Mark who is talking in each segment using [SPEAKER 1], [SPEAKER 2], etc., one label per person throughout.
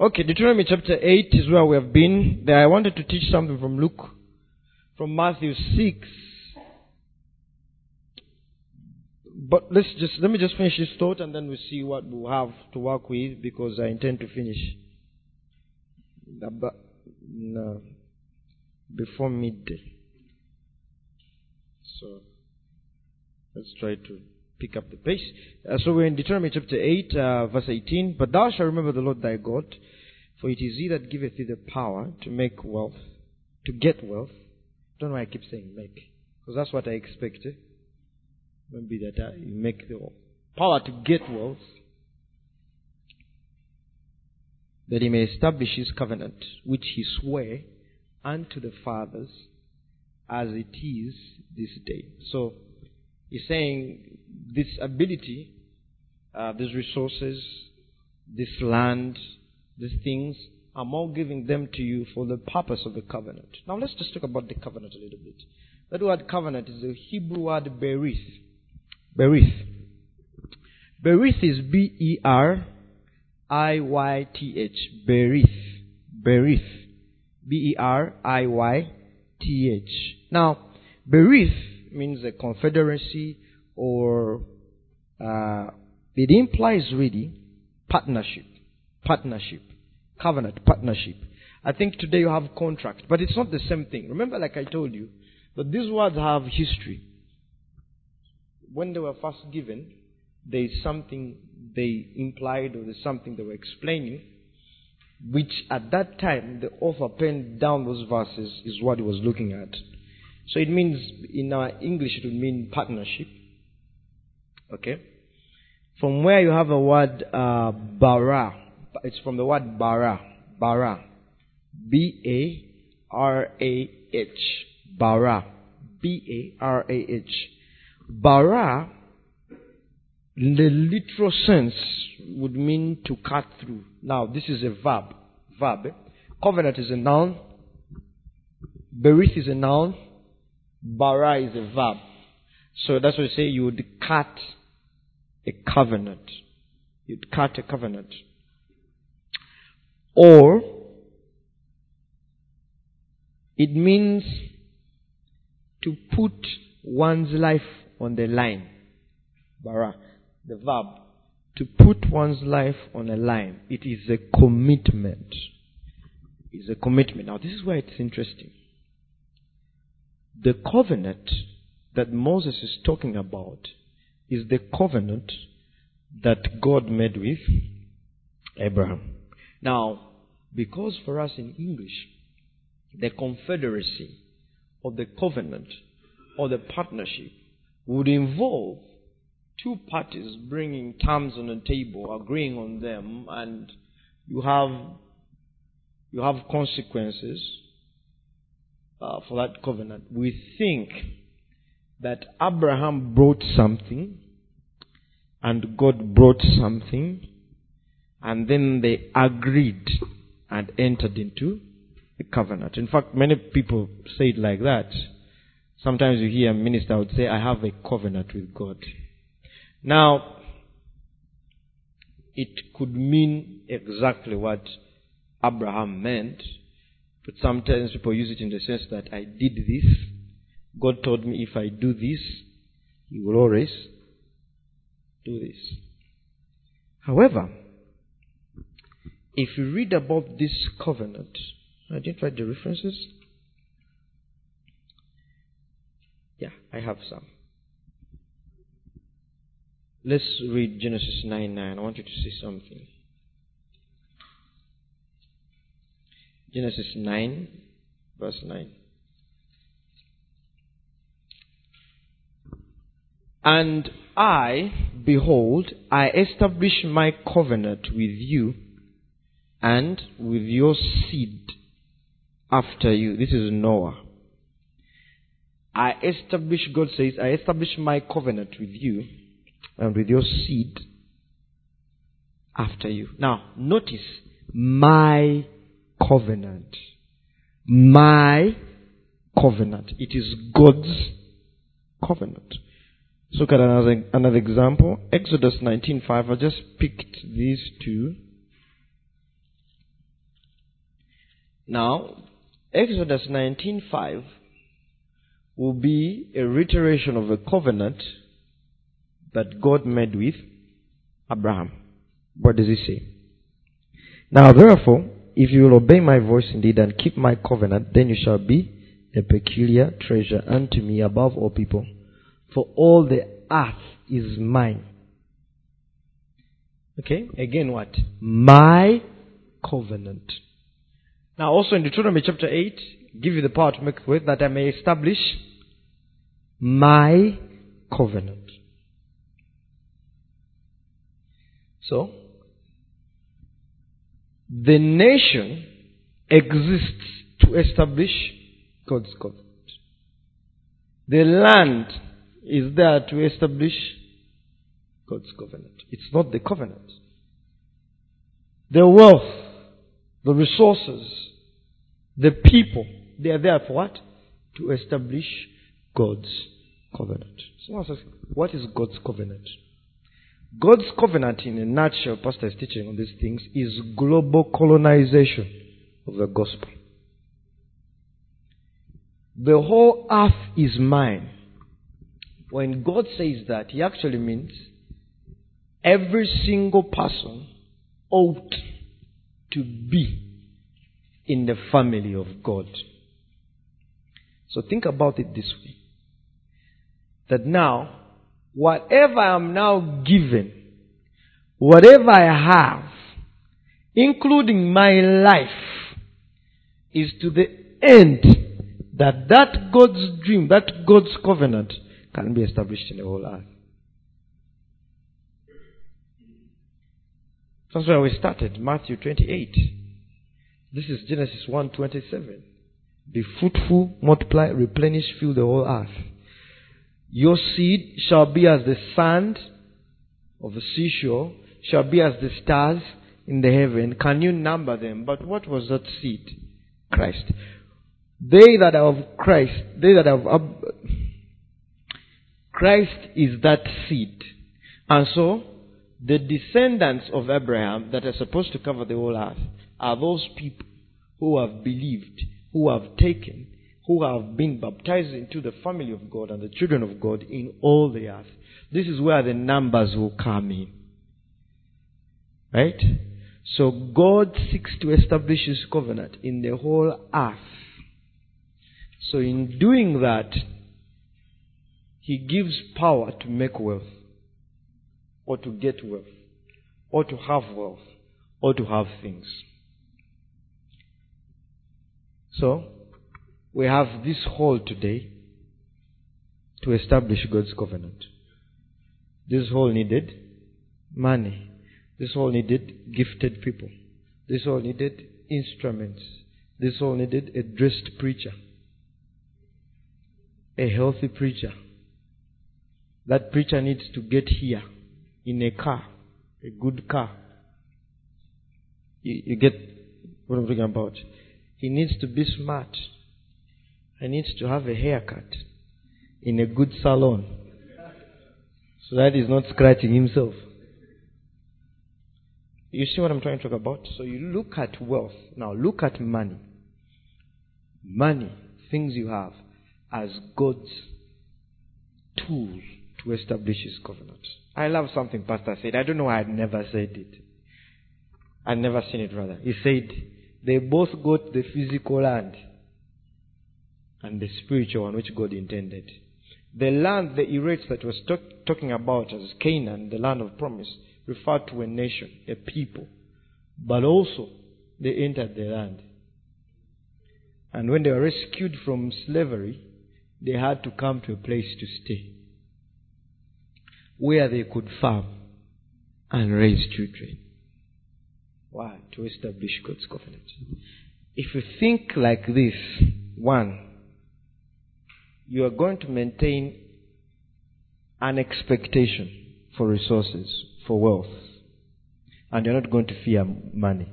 [SPEAKER 1] Okay, Deuteronomy chapter 8 is where we have been. There I wanted to teach something from from Matthew 6. But let me just finish this thought and then we'll see what we'll have to work with, because I intend to finish before midday. So let's try to pick up the pace. So we're in Deuteronomy chapter 8, verse 18. But thou shalt remember the Lord thy God, for it is he that giveth thee the power to make wealth, to get wealth. Don't know why I keep saying make, because that's what I expected. Maybe that you make the power to get wealth, that he may establish his covenant, which he sware unto the fathers, as it is this day. So he's saying this ability, these resources, this land, these things, I'm all giving them to you for the purpose of the covenant. Now let's just talk about the covenant a little bit. That word covenant is the Hebrew word berith. Berith. Berith is B-E-R-I-Y-T-H. Berith. Berith. B-E-R-I-Y-T-H. Now, berith means a confederacy, or it implies really partnership. Partnership. Covenant. Partnership. I think today you have contract, but it's not the same thing. Remember, like I told you, that these words have history. When they were first given, there is something they implied, or there's something they were explaining, which at that time the author penned down those verses is what he was looking at. So it means, in our English, it would mean partnership. Okay? From where you have a word bara, it's from the word bara. Bara. B-A-R-A-H. Bara. B-A-R-A-H. Bara, in the literal sense, would mean to cut through. Now, this is a verb. Covenant is a noun. Berith is a noun. Bara is a verb. So that's what you say, you would cut a covenant. You'd cut a covenant. Or, it means to put one's life on the line. Bara, the verb. To put one's life on a line. It is a commitment. It's a commitment. Now, this is where it's interesting. The covenant that Moses is talking about is the covenant that God made with Abraham. Now, because for us in English, the confederacy or the covenant or the partnership would involve two parties bringing terms on the table, agreeing on them, and you have consequences for that covenant. We think that Abraham brought something and God brought something, and then they agreed and entered into a covenant. In fact, many people say it like that. Sometimes you hear a minister would say, I have a covenant with God. Now, it could mean exactly what Abraham meant, but sometimes people use it in the sense that I did this. God told me if I do this, He will always do this. However, if you read about this covenant, I didn't write the references. Yeah, I have some. Let's read Genesis 9:9. I want you to see something. Genesis 9, verse 9. And I, behold, I establish my covenant with you and with your seed after you. This is Noah. God says, I establish my covenant with you and with your seed after you. Now, notice, my covenant. My covenant. It is God's covenant. Let's look at another example. Exodus 19:5. I just picked these two. Now, Exodus 19:5 will be a reiteration of a covenant that God made with Abraham. What does he say? Now, therefore, if you will obey my voice indeed and keep my covenant, then you shall be a peculiar treasure unto me above all people, for all the earth is mine. Okay, again what? My covenant. Now also in Deuteronomy chapter 8, give you the power to make wealth that I may establish my covenant. So, the nation exists to establish God's covenant. The land is there to establish God's covenant. It's not the covenant. The wealth, the resources, the people, they are there for what? To establish God's covenant. Someone says, what is God's covenant? God's covenant, in a nutshell, Pastor is teaching on these things, is global colonization of the gospel. The whole earth is mine. When God says that, He actually means every single person ought to be in the family of God. So think about it this way. That now, whatever I'm now given, whatever I have, including my life, is to the end that God's dream, that God's covenant can be established in the whole earth. That's where we started, Matthew 28. This is Genesis 1:27. Be fruitful, multiply, replenish, fill the whole earth. Your seed shall be as the sand of the seashore, shall be as the stars in the heaven. Can you number them? But what was that seed? Christ. They that are of Christ, Christ is that seed. And so, the descendants of Abraham that are supposed to cover the whole earth are those people who have believed, who have taken, who have been baptized into the family of God and the children of God in all the earth. This is where the numbers will come in. Right? So God seeks to establish His covenant in the whole earth. So in doing that, He gives power to make wealth, or to get wealth, or to have wealth, or to have things. So, we have this hall today to establish God's covenant. This hall needed money. This hall needed gifted people. This hall needed instruments. This hall needed a dressed preacher. A healthy preacher. That preacher needs to get here in a car, a good car. You get what I'm talking about. He needs to be smart. He needs to have a haircut in a good salon so that he's not scratching himself. You see what I'm trying to talk about? So you look at wealth. Now look at money. Money, things you have, as God's tool to establish His covenant. I love something Pastor said. I don't know why I'd never said it. I'd never seen it rather. He said, they both got the physical land and the spiritual one which God intended. The land, the Eretz that was talking about as Canaan, the land of promise, referred to a nation, a people. But also, they entered the land. And when they were rescued from slavery, they had to come to a place to stay, where they could farm and raise children. Why? To establish God's covenant. If you think like this, one, you are going to maintain an expectation for resources, for wealth, and you're not going to fear money.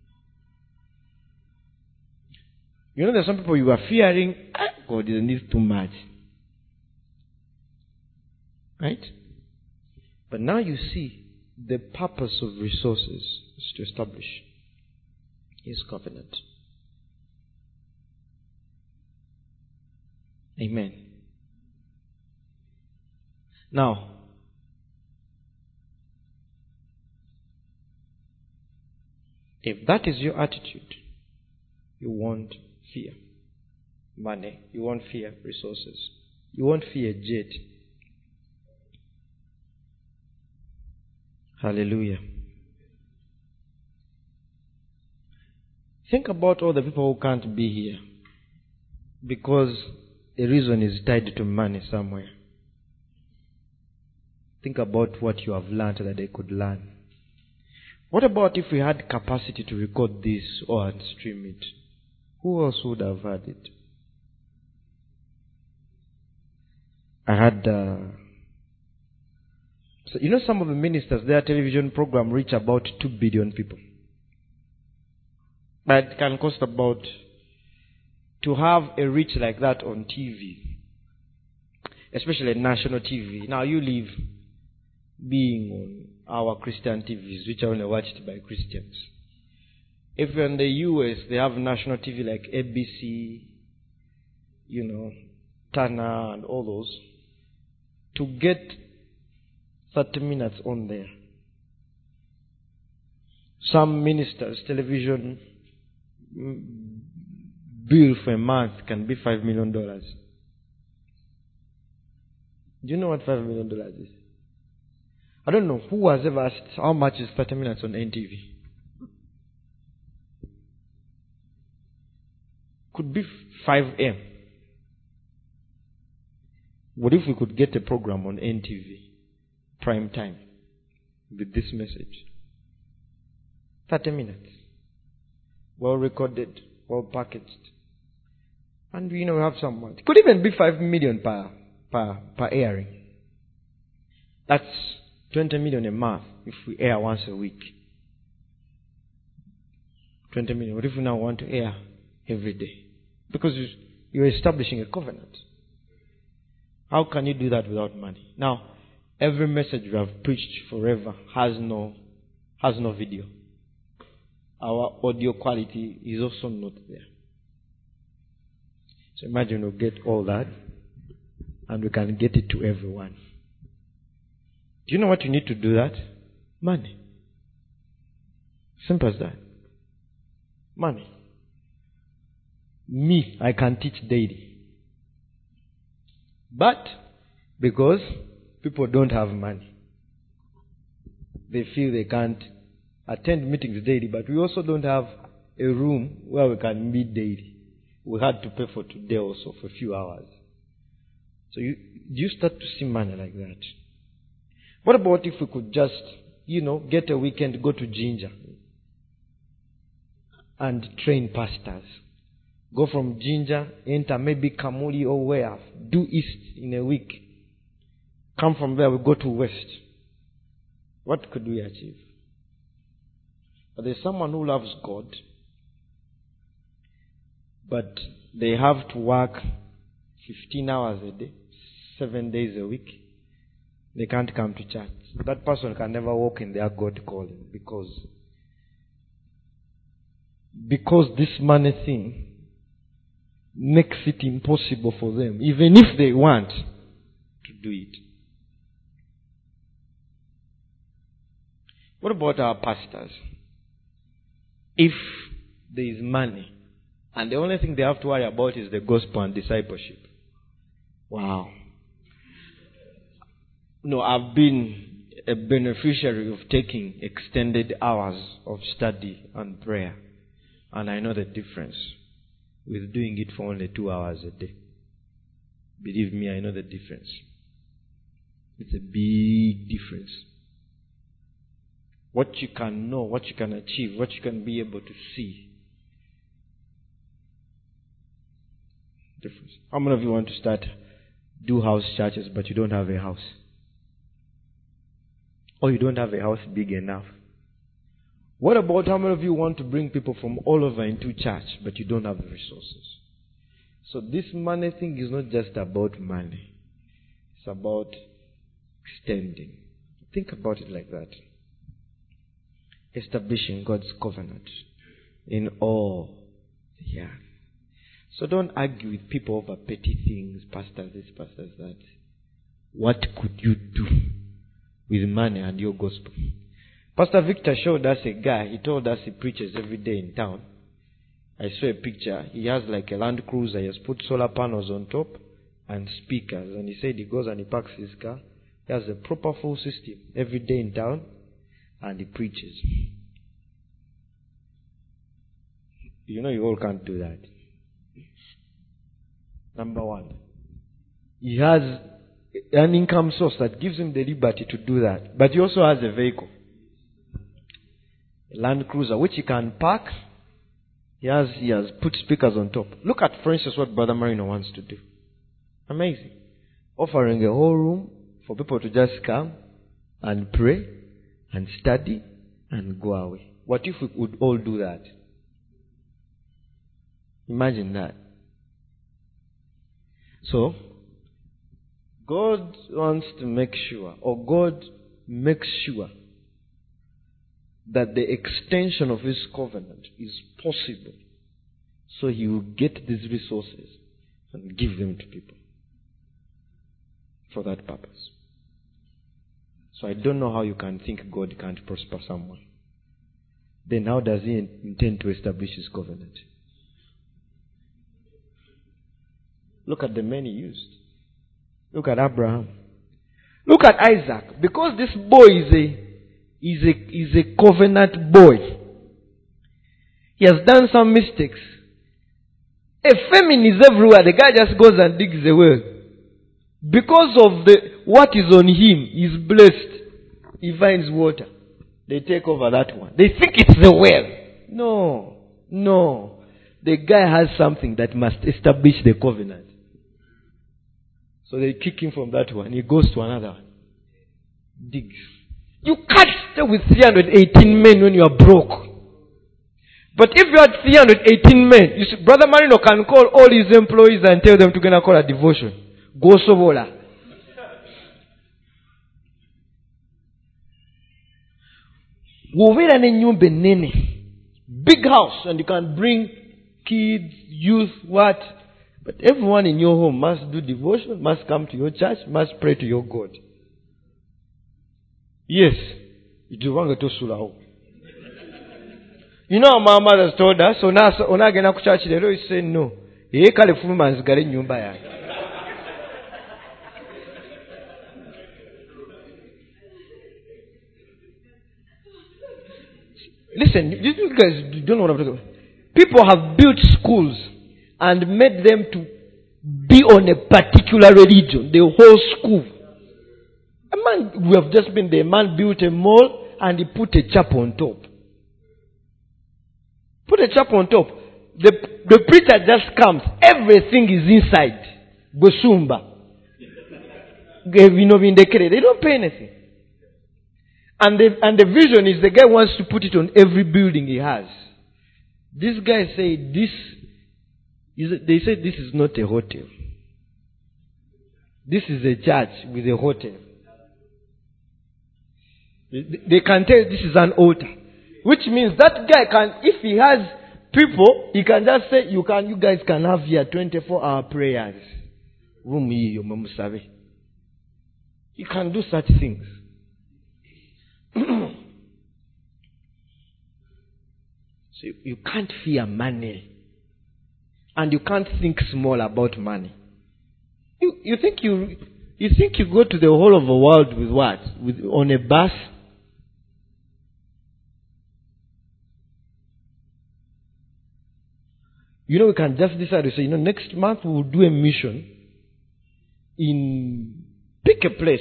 [SPEAKER 1] You know, there's some people you are fearing, God needs too much. Right? But now you see the purpose of resources is to establish His covenant. Amen. Now, if that is your attitude, you won't fear money. You won't fear resources. You won't fear jet. Hallelujah. Think about all the people who can't be here because a reason is tied to money somewhere. Think about what you have learned that they could learn. What about if we had capacity to record this or stream it? Who else would have had it? I had, some of the ministers, their television program reach about 2 billion people. But it can cost about, to have a reach like that on TV, especially national TV. Now you live being on our Christian TVs, which are only watched by Christians. If you're in the US, they have national TV like ABC, Turner and all those. To get 30 minutes on there. Some ministers' television bill for a month can be $5 million. Do you know what $5 million is? I don't know who has ever asked how much is 30 minutes on NTV. Could be 5M. What if we could get a program on NTV, prime time, with this message? 30 minutes. Well recorded, well packaged. And we have some money. It could even be 5 million per airing. That's 20 million a month if we air once a week. 20 million. What if we now want to air every day? Because you're establishing a covenant. How can you do that without money? Now, every message we have preached forever has no video. Our audio quality is also not there. So imagine we'll get all that and we can get it to everyone. Do you know what you need to do that? Money. Simple as that. Money. Me, I can teach daily. But because people don't have money, they feel they can't attend meetings daily, but we also don't have a room where we can meet daily. We had to pay for today also for a few hours. So you start to see money like that. What about if we could just, get a weekend, go to Ginger and train pastors? Go from Ginger, enter maybe Kamuli or where, do east in a week. Come from there, we go to west. What could we achieve? But there's someone who loves God, but they have to work 15 hours a day, 7 days a week. They can't come to church. That person can never walk in their God calling because this money thing makes it impossible for them, even if they want to do it. What about our pastors? If there is money and the only thing they have to worry about is the gospel and discipleship. Wow. No, I've been a beneficiary of taking extended hours of study and prayer, and I know the difference with doing it for only 2 hours a day. Believe me, I know the difference. It's a big difference. What you can know, what you can achieve, what you can be able to see. Difference. How many of you want to do house churches but you don't have a house? Or you don't have a house big enough? What about how many of you want to bring people from all over into church but you don't have the resources? So this money thing is not just about money. It's about extending. Think about it like that. Establishing God's covenant in all the earth. So don't argue with people over petty things, pastors this, pastors that. What could you do with money and your gospel? Pastor Victor showed us a guy. He told us he preaches every day in town. I saw a picture. He has like a Land Cruiser. He has put solar panels on top and speakers. And he said he goes and he parks his car. He has a proper full system every day in town. And he preaches. You know you all can't do that. Number one. He has an income source that gives him the liberty to do that. But he also has a vehicle. A Land Cruiser, which he can park. He has put speakers on top. Look at, for instance, what Brother Marino wants to do. Amazing. Offering a whole room for people to just come and pray and study and go away. What if we would all do that? Imagine that. So, God wants to make sure, or God makes sure, that the extension of His covenant is possible. So He will get these resources and give them to people for that purpose. So I don't know how you can think God can't prosper someone. Then how does He intend to establish His covenant? Look at the men He used. Look at Abraham. Look at Isaac. Because this boy is a covenant boy. He has done some mistakes. A famine is everywhere. The guy just goes and digs a well. Because of what is on him, he's blessed. He finds water. They take over that one. They think it's a well. No. The guy has something that must establish the covenant. So they kick him from that one. He goes to another one. Digs. You can't stay with 318 men when you are broke. But if you had 318 men, you see, Brother Marino can call all his employees and tell them to go and call a devotion. Go sobola. Big house, and you can bring kids, youth, what? But everyone in your home must do devotion, must come to your church, must pray to your God. Yes. You know my mother has told us, so now onagenda ku church lero you say no. Kale fuluma nzigale nyumba yange. Listen, you guys don't know what I'm talking about. People have built schools and made them to be on a particular religion, the whole school. A man, we have just been there, a man built a mall and he put a chapel on top. Put a chapel on top. The preacher just comes. Everything is inside. Bosumba. They don't pay anything. And the vision is the guy wants to put it on every building he has. This guy said they said this is not a hotel. This is a church with a hotel. They can tell this is an altar. Which means that guy can, if he has people, he can just say, you guys can have here 24-hour prayers. You can do such things. So you can't fear money. And you can't think small about money. You think you go to the whole of the world with what? On a bus? We can just decide to say, next month we will do a mission pick a place.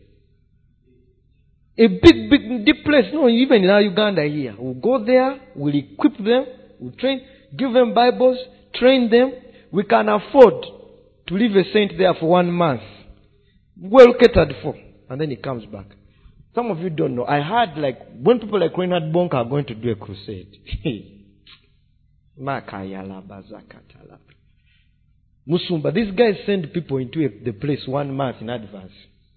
[SPEAKER 1] A big, deep place. No, even in Uganda here. We'll go there, we'll equip them, we'll train, give them Bibles, train them. We can afford to leave a saint there for 1 month. Well catered for. And then he comes back. Some of you don't know. I heard when people like Reinhard Bonk are going to do a crusade. Musumba, these guys send people into the place 1 month in advance.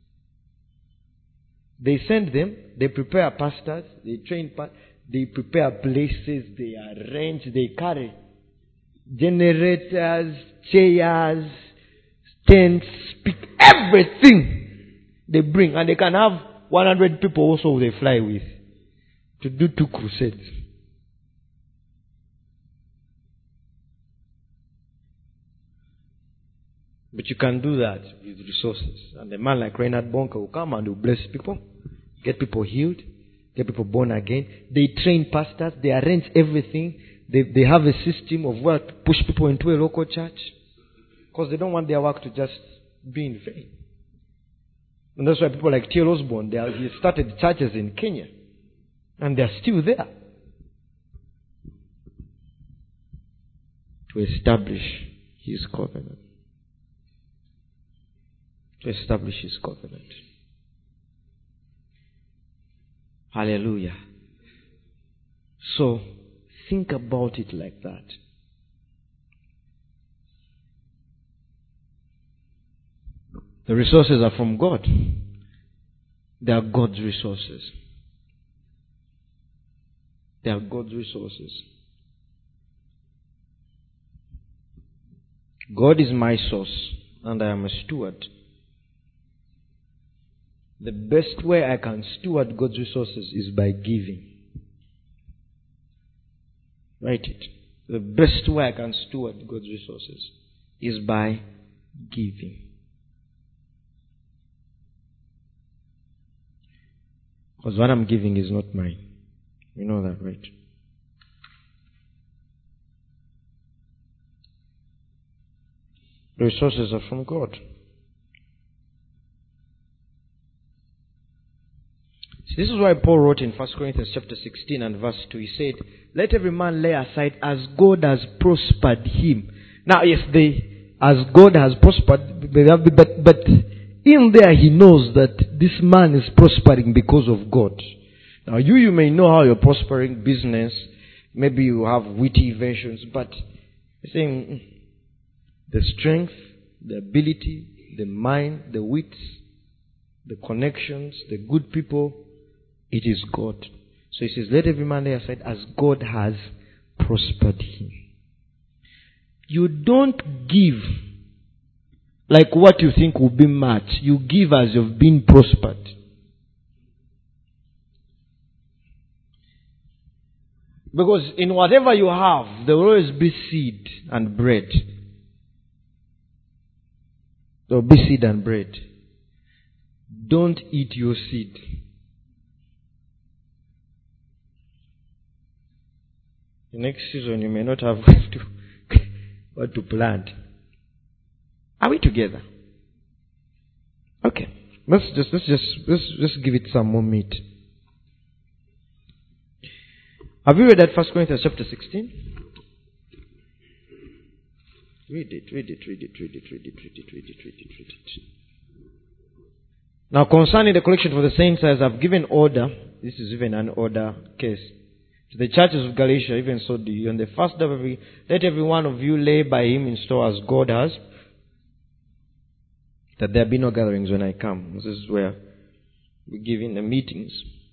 [SPEAKER 1] They send them, they prepare pastors, they train they prepare places, they arrange, they carry. generators, chairs, tents, everything they bring. And they can have 100 people also they fly with to do 2 crusades. But you can do that with resources. And a man like Reinhard Bonke will come and will bless people, get people healed, get people born again. They train pastors, they arrange everything. They have a system of where to push people into a local church. Because they don't want their work to just be in vain. And that's why people like T.L. Osborne, he started churches in Kenya. And they're still there. To establish his covenant. To establish his covenant. Hallelujah. So, think about it like that. The resources are from God. They are God's resources. They are God's resources. God is my source, and I am a steward. The best way I can steward God's resources is by giving. Write it. The best way I can steward God's resources is by giving. Because what I'm giving is not mine. You know that, right? The resources are from God. See, this is why Paul wrote in 1 Corinthians chapter 16 and verse 2. He said, let every man lay aside as God has prospered him. Now, yes, as God has prospered, but in there he knows that this man is prospering because of God. Now, you may know how you're prospering business. Maybe you have witty inventions, but he's saying the strength, the ability, the mind, the wits, the connections, the good people, it is God. So he says, let every man lay aside as God has prospered him. You don't give like what you think will be much. You give as you've been prospered. Because in whatever you have, there will always be seed and bread. There will be seed and bread. Don't eat your seed. The next season you may not have what to plant. Are we together? Okay. Let's just give it some more meat. Have you read that 1 Corinthians chapter 16? Read it. Now concerning the collection for the saints, as I've given order, this is even an order case, to the churches of Galatia, even so do you. On the first day of let every one of you lay by him in store as God has, that there be no gatherings when I come. This is where we give in the meetings.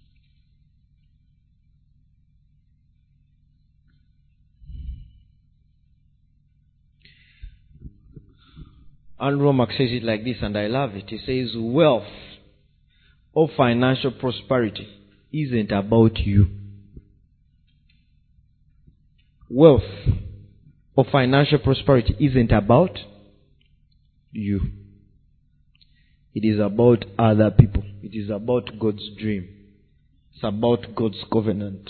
[SPEAKER 1] Andrew Mark says it like this, and I love it. He says, wealth or financial prosperity isn't about you. Wealth or financial prosperity isn't about you. It is about other people. It is about God's dream. It's about God's covenant.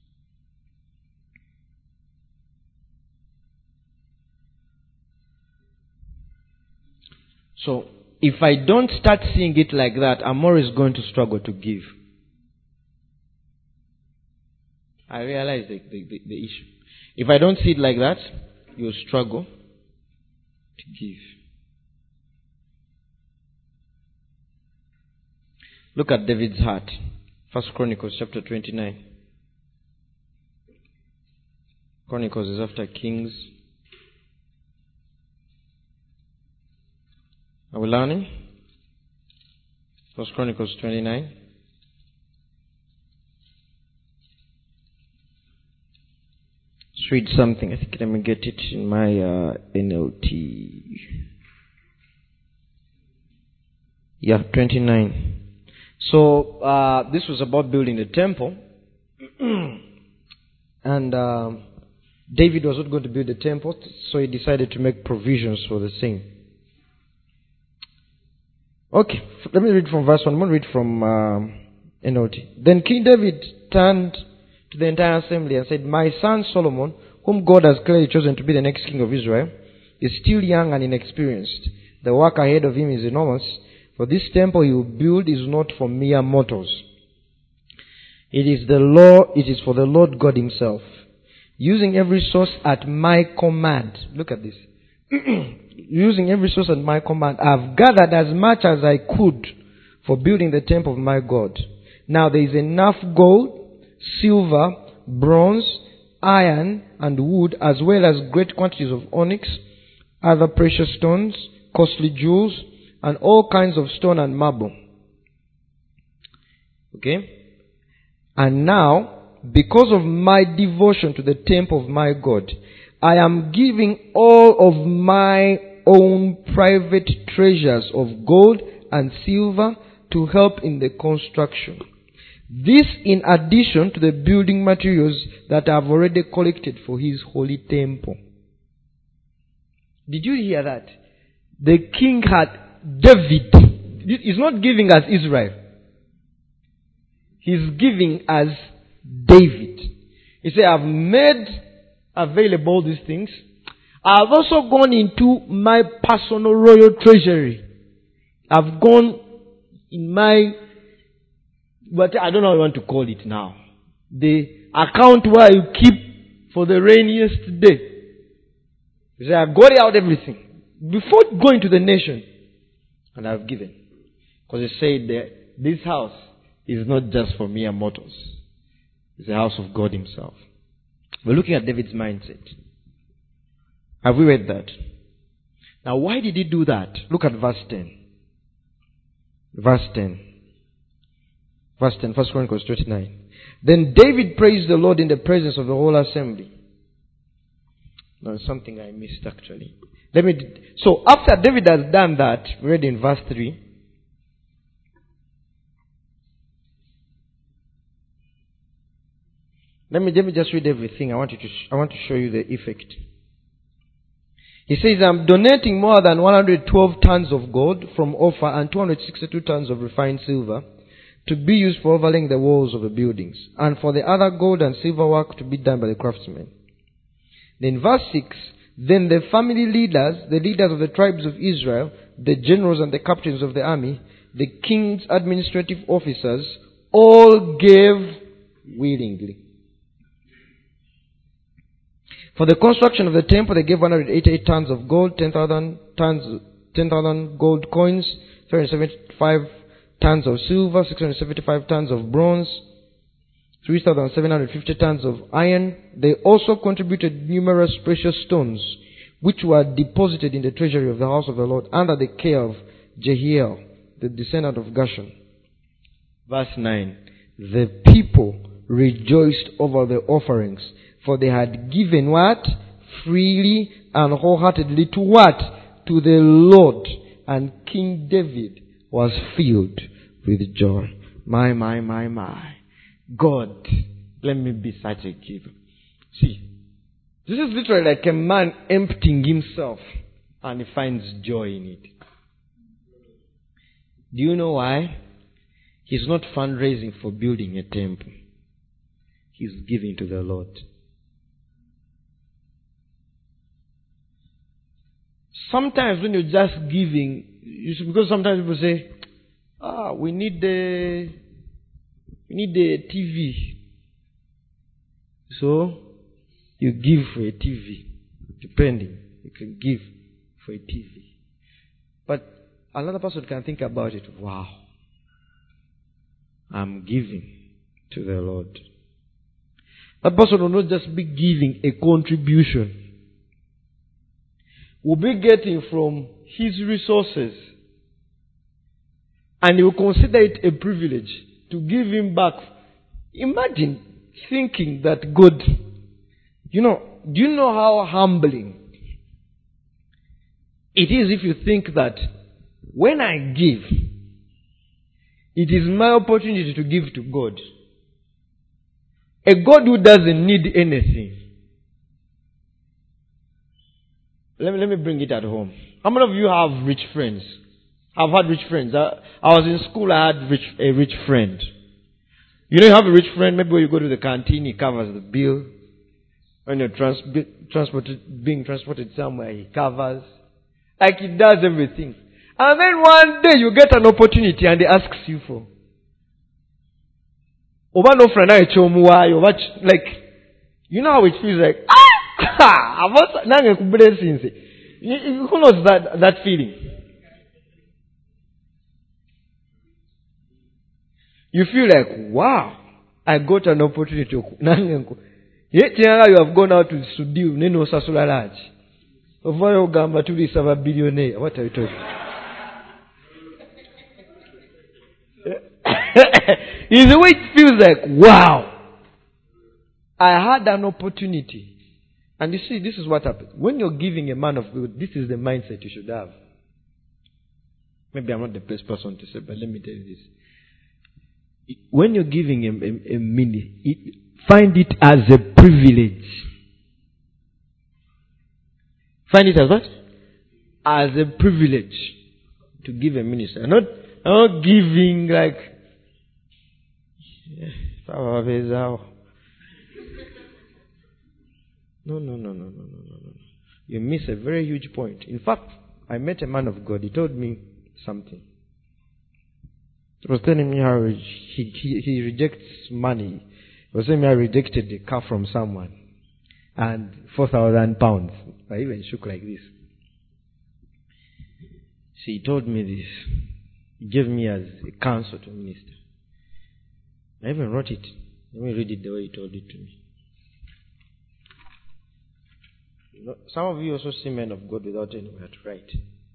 [SPEAKER 1] So, if I don't start seeing it like that, I'm always going to struggle to give. I realize the issue. If I don't see it like that, you'll struggle to give. Look at David's heart. 1 Chronicles chapter 29. Chronicles is after Kings. Are we learning? 1 Chronicles 29. Let's read something. I think let me get it in my NLT. Yeah, 29. So, this was about building the temple. And David was not going to build the temple, so he decided to make provisions for the same. Okay, let me read from verse 1. I'm going to read from NLT. Then King David turned to the entire assembly and said, "My son Solomon, whom God has clearly chosen to be the next king of Israel, is still young and inexperienced. The work ahead of him is enormous, for this temple he will build is not for mere mortals. It is for the Lord God himself. Using every source at my command." Look at this. "Using every source at my command, I have gathered as much as I could for building the temple of my God. Now there is enough gold, silver, bronze, iron, and wood, as well as great quantities of onyx, other precious stones, costly jewels, and all kinds of stone and marble. Okay? And now, because of my devotion to the temple of my God, I am giving all of my own private treasures of gold and silver to help in the construction. This in addition to the building materials that I have already collected for his holy temple." Did you hear that? The king had David. He's not giving as Israel. He's giving as David. He said, "I've made available these things. I've also gone into my personal royal treasury. I've gone in my, but I don't know what I want to call it now. The account where you keep for the rainiest day. He said, I've got out everything before going to the nation, and I've given." Because he said that this house is not just for mere mortals. It's the house of God himself. We're looking at David's mindset. Have we read that? Now, why did he do that? Look at verse 10. Verse 10. Verse 10, 1 Chronicles 29. "Then David praised the Lord in the presence of the whole assembly." Now, something I missed actually. So, after David has done that, we read in verse 3. Let me just read everything. I want to show you the effect. He says, "I'm donating more than 112 tons of gold from Ophir and 262 tons of refined silver to be used for overlaying the walls of the buildings, and for the other gold and silver work to be done by the craftsmen." Then verse 6, "Then the family leaders, the leaders of the tribes of Israel, the generals and the captains of the army, the king's administrative officers, all gave willingly. For the construction of the temple, they gave 188 tons of gold, 10,000 gold coins, 375 tons of silver, 675 tons of bronze, 3,750 tons of iron. They also contributed numerous precious stones, which were deposited in the treasury of the house of the Lord under the care of Jehiel, the descendant of Gershon." Verse 9. "The people rejoiced over the offerings, for they had given" what? "Freely and wholeheartedly to" what? "To the Lord. And King David was filled with joy." My. God, let me be such a giver. See, this is literally like a man emptying himself, and he finds joy in it. Do you know why? He's not fundraising for building a temple. He's giving to the Lord. Sometimes when you're just giving, because sometimes people say, we need the TV. So, you give for a TV. Depending, you can give for a TV. But another person can think about it. Wow, I'm giving to the Lord. That person will not just be giving a contribution. Will be getting from his resources. And he will consider it a privilege to give him back. Imagine thinking that God Do you know how humbling it is if you think that when I give, it is my opportunity to give to God. A God who doesn't need anything. Let me bring it at home. How many of you have rich friends? I've had rich friends. I was in school, I had a rich friend. You have a rich friend, maybe when you go to the canteen, he covers the bill. When you're being transported somewhere, he covers. Like he does everything. And then one day you get an opportunity and he asks you for. Like, you know how it feels like, who knows that feeling? You feel like, wow, I got an opportunity. Yet you have gone out to Sudiu, Neno Sasulalaji. Over Gamba to this of a billionaire. What are you talking? Is the way it feels like, wow, I had an opportunity. And you see, this is what happens. When you're giving a man of God, this is the mindset you should have. Maybe I'm not the best person to say, but let me tell you this. When you're giving a mini, find it as a privilege. Find it as what? As a privilege to give a minister. Not giving like No. You miss a very huge point. In fact, I met a man of God. He told me something. He was telling me how he rejects money. He was telling me I rejected a car from someone. And 4,000 pounds. I even shook like this. So he told me this. He gave me as a counsel to minister. I even wrote it. Let me read it the way he told it to me. Some of you also see men of God without anywhere to write.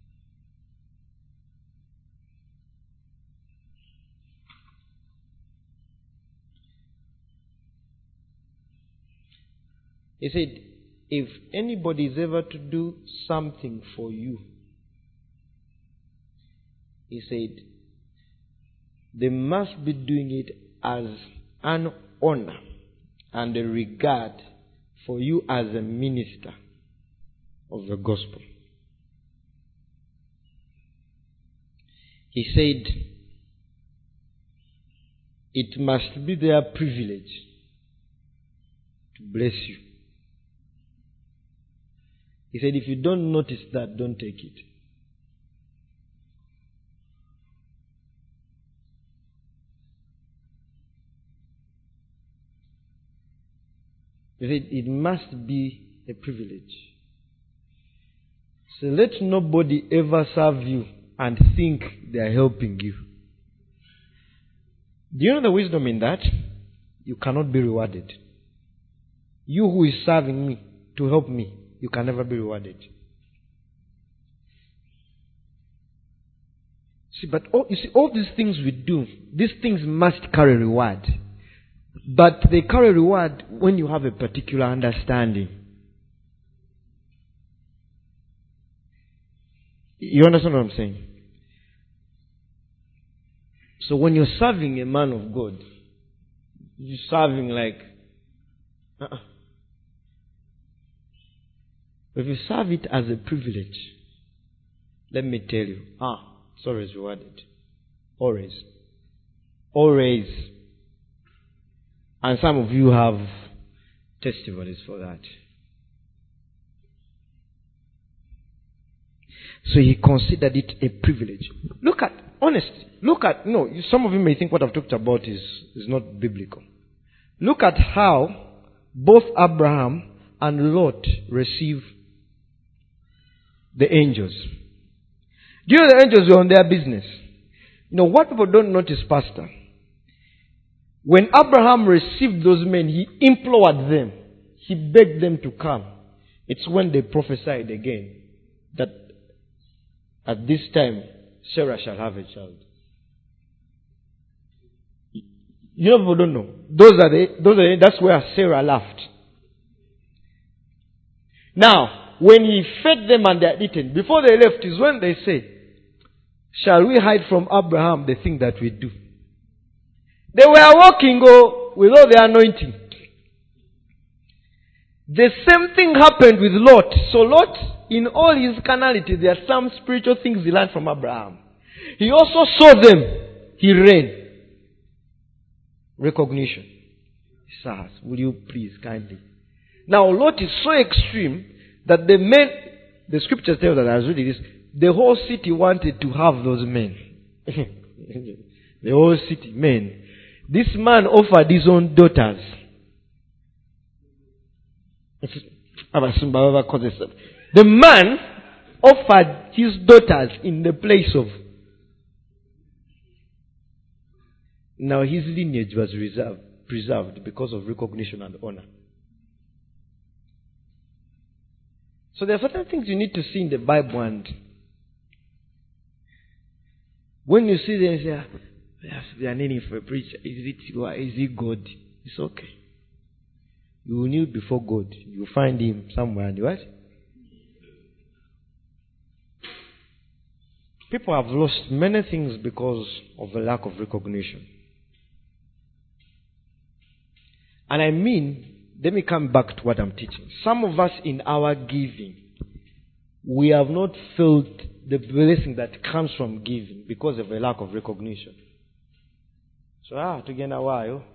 [SPEAKER 1] He said, if anybody is ever to do something for you, he said, they must be doing it as an honor and a regard for you as a minister of the gospel. He said, it must be their privilege to bless you. He said, if you don't notice that, don't take it. He said, it must be a privilege. So let nobody ever serve you and think they are helping you. Do you know the wisdom in that? You cannot be rewarded. You who is serving me to help me, you can never be rewarded. See, but all these things we do, these things must carry reward. But they carry reward when you have a particular understanding. You understand what I'm saying? So when you're serving a man of God, you're serving like... If you serve it as a privilege, let me tell you, it's always rewarded. Always. Always. And some of you have testimonies for that. So he considered it a privilege. Some of you may think what I've talked about is not biblical. Look at how both Abraham and Lot receive the angels. Do you know the angels were on their business? What people don't notice, Pastor, when Abraham received those men, he implored them. He begged them to come. It's when they prophesied again that at this time Sarah shall have a child. People don't know. That's where Sarah laughed. Now, when he fed them and they had eaten, before they left is when they say, shall we hide from Abraham the thing that we do? They were walking with all the anointing. The same thing happened with Lot. So Lot, in all his carnality, there are some spiritual things he learned from Abraham. He also saw them. He ran. Recognition. Sirs, will you please kindly? Now Lot is so extreme that the scriptures tell that I was reading this, the whole city wanted to have those men. The whole city, men. This man offered his own daughters. The man offered his daughters in the place of. Now his lineage was preserved because of recognition and honor. So there are certain things you need to see in the Bible, and when you see them, you say, they are needing for a preacher. Is it God? It's okay. You will kneel before God. You will find him somewhere and what? People have lost many things because of a lack of recognition. And I mean, let me come back to what I'm teaching. Some of us in our giving, we have not felt the blessing that comes from giving because of a lack of recognition. So, together a while.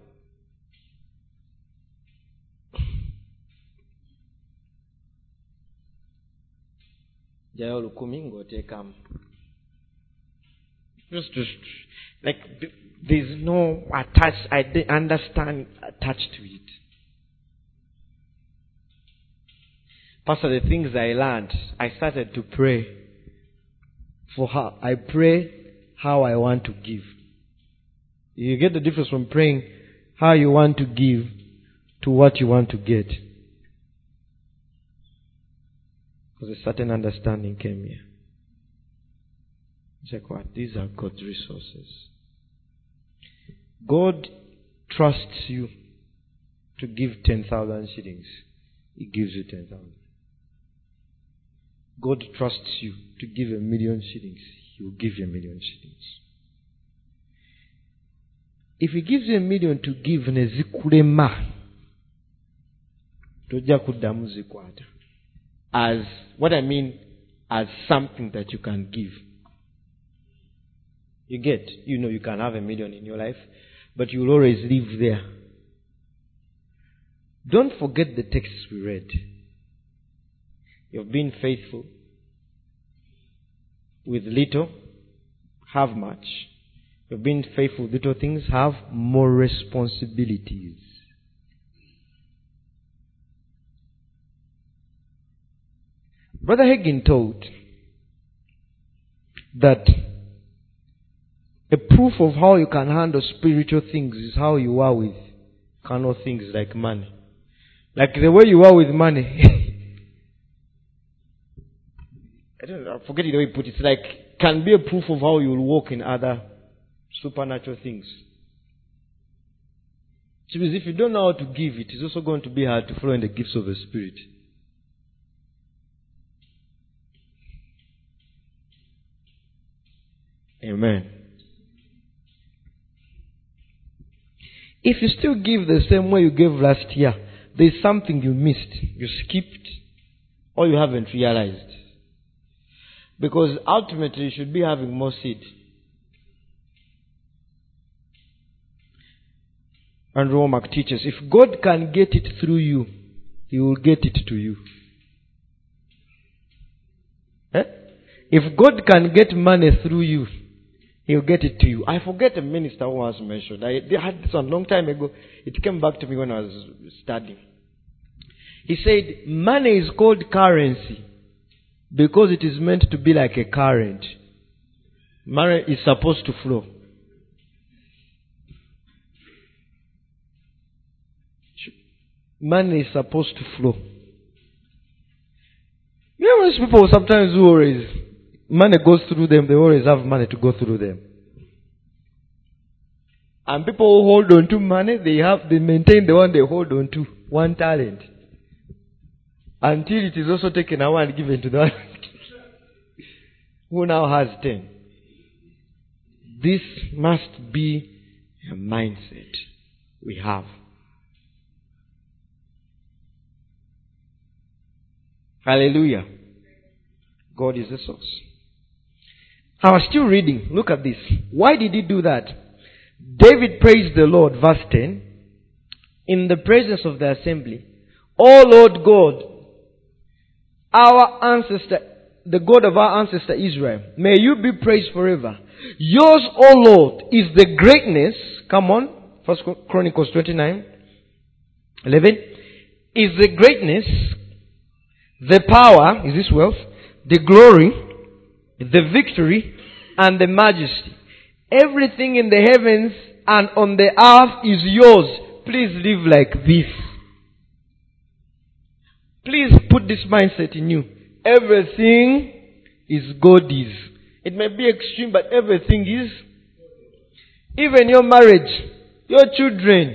[SPEAKER 1] Just like there's no I understand attached to it. Pastor, the things I learned, I started to pray for her. I pray how I want to give. You get the difference from praying how you want to give to what you want to get. Because a certain understanding came here. Check what? These are God's resources. God trusts you to give 10,000 shillings. He gives you 10,000. God trusts you to give 1,000,000 shillings. He will give you 1,000,000 shillings. If He gives you 1,000,000 to give nezikulema, tojja kuddamu zikwata. As what I mean, as something that you can give. You get, you can have 1,000,000 in your life, but you will always live there. Don't forget the texts we read. You've been faithful. With little, have much. You've been faithful with little things, have more responsibilities. Brother Hagin taught that a proof of how you can handle spiritual things is how you are with carnal things like money. Like the way you are with money. I forget the way you put it. It's like, can be a proof of how you will walk in other supernatural things. Because if you don't know how to give, it is also going to be hard to flow in the gifts of the Spirit. Amen. If you still give the same way you gave last year, there is something you missed, you skipped, or you haven't realized. Because ultimately you should be having more seed. And Womack teaches, if God can get it through you, He will get it to you. If God can get money through you, He'll get it to you. I forget a minister who once mentioned. They had this one a long time ago. It came back to me when I was studying. He said, money is called currency because it is meant to be like a current. Money is supposed to flow. Money is supposed to flow. Those people sometimes who always, money goes through them, they always have money to go through them. And people who hold on to money, they maintain the one they hold on to. One talent. Until it is also taken away and given to the one who now has 10. This must be a mindset we have. Hallelujah. God is the source. I was still reading. Look at this. Why did he do that? David praised the Lord, verse 10, in the presence of the assembly. O Lord God, our ancestor, the God of our ancestor Israel, may you be praised forever. Yours, O Lord, is the greatness. Come on. 1 Chronicles 29:11. Is the greatness, the power, is this wealth, the glory, the victory, and the majesty. Everything in the heavens and on the earth is yours. Please live like this. Please put this mindset in you. Everything is God's. It may be extreme, but everything is. Even your marriage, your children.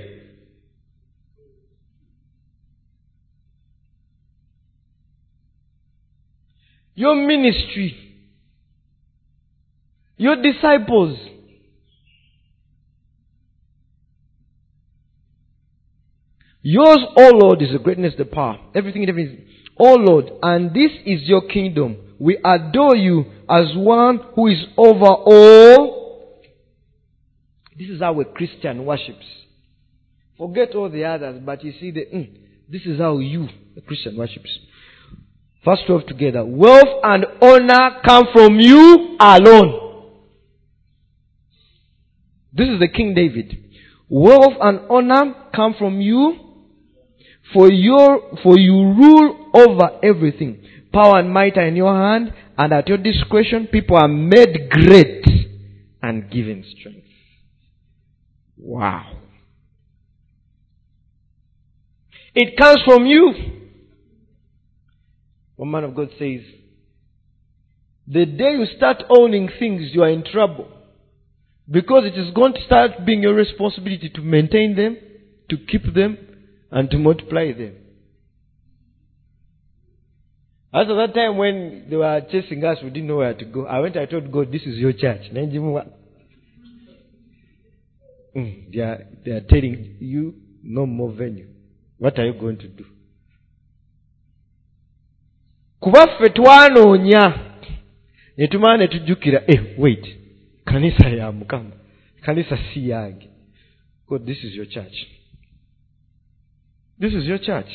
[SPEAKER 1] Your ministry. Your disciples. Yours, O Lord, is the greatness, the power. Everything in heaven is. O Lord, and this is your kingdom. We adore you as one who is over all. This is how a Christian worships. Forget all the others, but you see, this is how you, a Christian, worships. Verse 12 together. Wealth and honor come from you alone. This is the King David. Wealth and honor come from you. For you rule over everything. Power and might are in your hand, and at your discretion people are made great and given strength. Wow. It comes from you. One man of God says, the day you start owning things, you are in trouble. Because it is going to start being your responsibility to maintain them, to keep them, and to multiply them. As of that time when they were chasing us, we didn't know where to go. I told God, this is your church. They are telling you, no more venue. What are you going to do? Kubaffe twanoonya ne tumala ne tujjukira, wait, kanisa ya Mukama, kanisa si yange. God, this is your church. This is your church.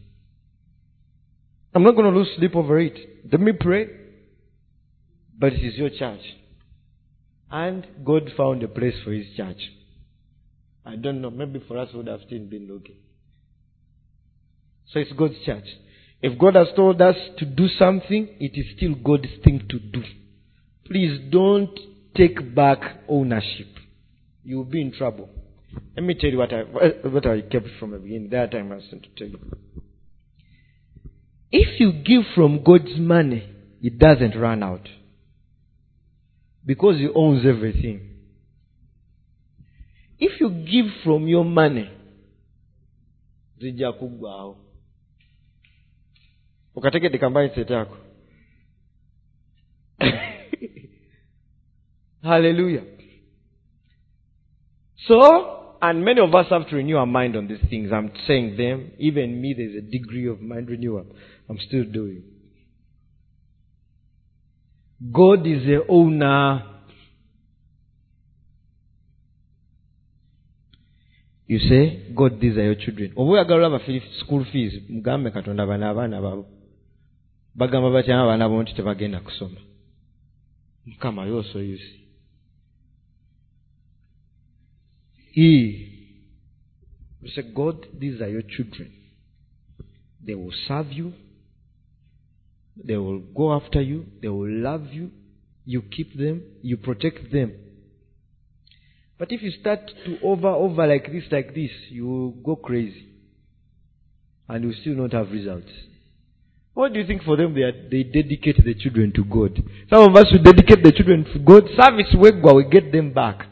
[SPEAKER 1] I'm not going to lose sleep over it. Let me pray. But it is your church. And God found a place for his church. I don't know. Maybe for us would have still been looking. So it's God's church. If God has told us to do something, it is still God's thing to do. Please don't take back ownership. You will be in trouble. Let me tell you what I kept from the beginning. That time I was going to tell you. If you give from God's money, it doesn't run out. Because he owns everything. If you give from your money, zijja kuggwaawo. Ukatekete combine set yako. Hallelujah. So, and many of us have to renew our mind on these things. I'm saying them. Even me, there's a degree of mind renewal I'm still doing. God is the owner. You say, God, these are your children. Obu yagala school fees, mugambe katonda bana abaana babo. Bagamba batya abaana bo nti tebagenda kusoma. Mukama you also you see. You say, God, these are your children. They will serve you. They will go after you. They will love you. You keep them. You protect them. But if you start to over like this, you will go crazy. And you will still not have results. What do you think for them they dedicate the children to God? Some of us will dedicate the children to God. Service wegwa will get them back.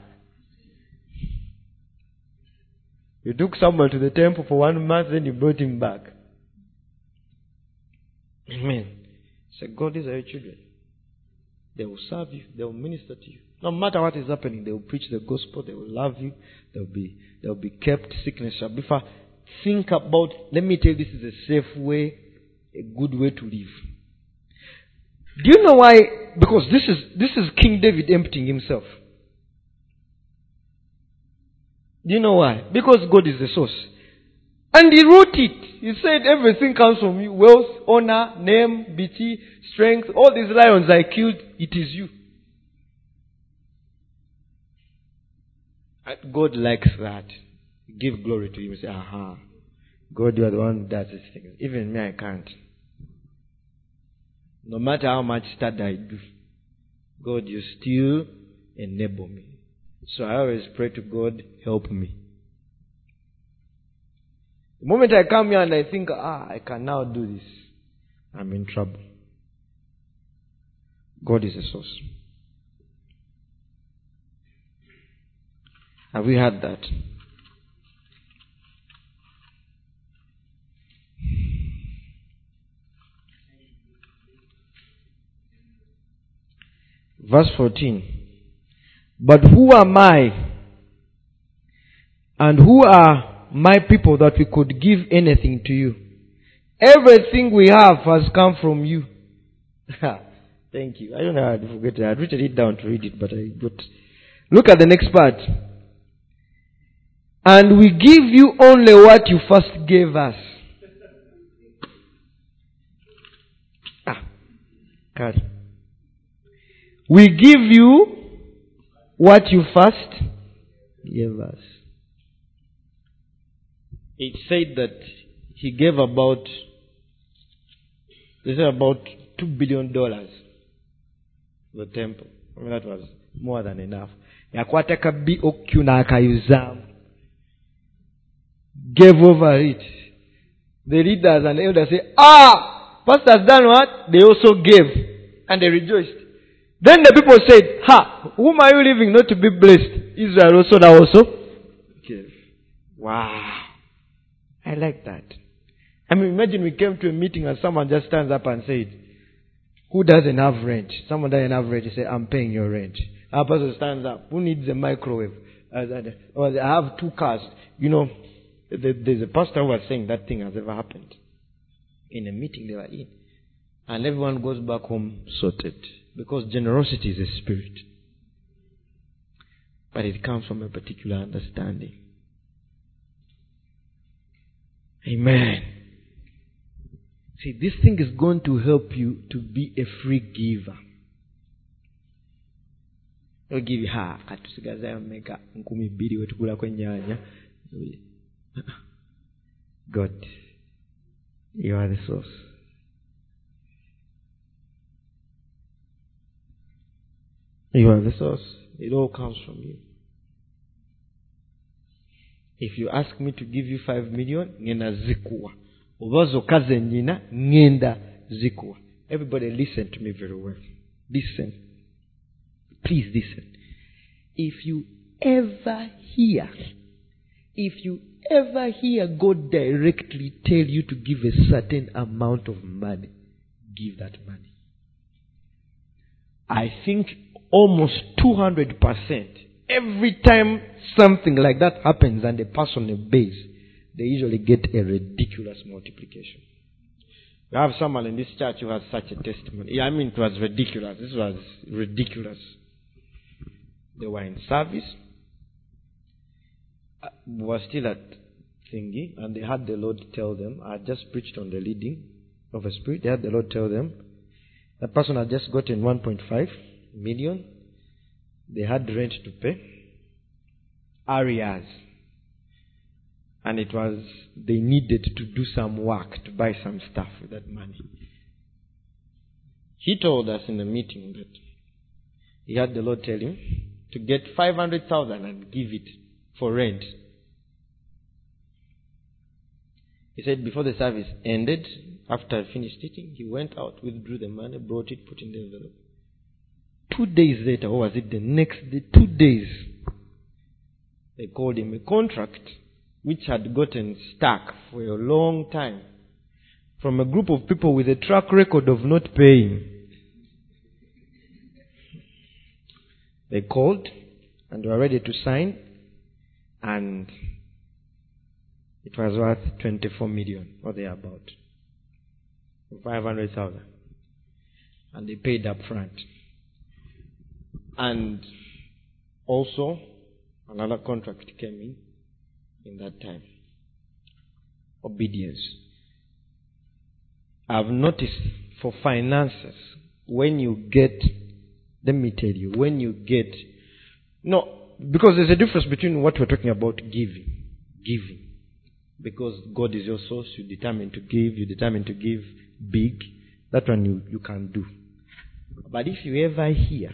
[SPEAKER 1] You took someone to the temple for 1 month, then you brought him back. Amen. Say, God, these are your children. They will serve you. They will minister to you. No matter what is happening, they will preach the gospel. They will love you. They will be kept. Sickness shall be far. Think about, let me tell you, this is a safe way, a good way to live. Do you know why? Because this is King David emptying himself. Do you know why? Because God is the source. And he wrote it. He said everything comes from you. Wealth, honor, name, beauty, strength. All these lions I killed, it is you. God likes that. Give glory to him. Say, aha. God, you are the one who does these things. Even me, I can't. No matter how much study I do, God, you still enable me. So I always pray to God, help me. The moment I come here and I think, I can now do this, I'm in trouble. God is a source. Have we heard that? Verse 14. But who am I? And who are my people that we could give anything to you? Everything we have has come from you. Thank you. I don't know how to forget it. I had written it down to read it, but I got. Look at the next part. And we give you only what you first gave us. God. We give you what you first gave us. It said that he gave about $2 billion to the temple. I mean, that was more than enough. Yakwataka BOQ na akayuzamu. Gave over it. The leaders and the elders say, pastor has done what? They also gave. And they rejoiced. Then the people said, whom are you leaving not to be blessed? Israel also now also gave. Wow. I like that. I mean, imagine we came to a meeting and someone just stands up and said, who doesn't have rent? Someone doesn't have rent. You say, I'm paying your rent. Our person stands up. Who needs a microwave? Or I have 2 cars. You know, there's a pastor who was saying that thing has ever happened. In a meeting they were in. And everyone goes back home sorted. Because generosity is a spirit. But it comes from a particular understanding. Amen. See, this thing is going to help you to be a free giver. They'll give you, God, you are the source. You are the source. It all comes from you. If you ask me to give you 5 million, ngenda zikuwa. Obazo kaze nyina, ngenda zikuwa. Everybody listen to me very well. Listen. Please listen. If you ever hear God directly tell you to give a certain amount of money, give that money. I think almost 200%. Every time something like that happens and a person obeys, they usually get a ridiculous multiplication. We have someone in this church who has such a testimony. I mean, it was ridiculous. This was ridiculous. They were in service. We were still at thingy, and they had the Lord tell them, I had just preached on the leading of a spirit. They had the Lord tell them, the person had just gotten 1.5 million. They had rent to pay, arrears, and they needed to do some work to buy some stuff with that money. He told us in the meeting that he had the Lord tell him to get 500,000 and give it for rent. He said before the service ended, after I finished eating, he went out, withdrew the money, brought it, put in the envelope. 2 days later, or was it the next day, 2 days, they called him a contract which had gotten stuck for a long time. from a group of people with a track record of not paying. They called and they were ready to sign, and it was worth 24 million or thereabout, 500,000, and they paid up front. And also another contract came in that time. Obedience. I've noticed for finances, when you get, let me tell you, when you get, no, because there's a difference between what we're talking about giving. Because God is your source, you determine to give big. That one you can do. But if you ever hear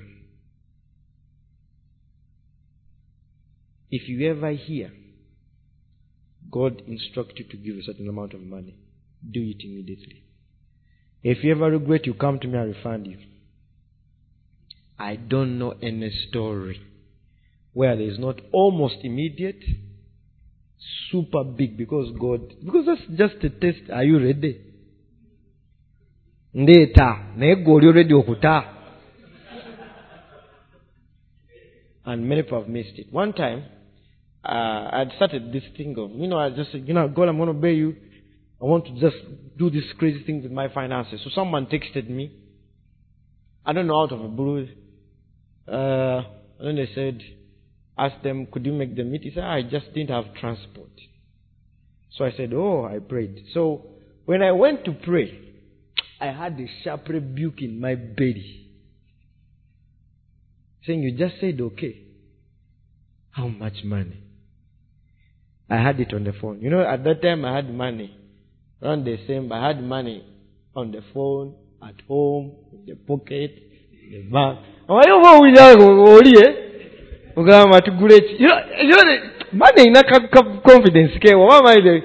[SPEAKER 1] God instruct you to give a certain amount of money, do it immediately. If you ever regret, you come to me, I refund you. I don't know any story where there is not almost immediate, super big, because that's just a test. Are you ready? Ndeta, nego ready okuta. And many people have missed it. One time, I'd started this thing of, I just said, God, I'm going to obey you. I want to just do this crazy thing with my finances. So someone texted me, I don't know, out of a blue. And then they said, asked them, could you make them meet? He said, I just didn't have transport. So I said, I prayed. So when I went to pray, I had a sharp rebuke in my belly, saying, you just said okay. How much money? I had it on the phone. At that time I had money. Around the same, I had money on the phone, at home, in the pocket, in the bag. Money in confidence. What am I doing?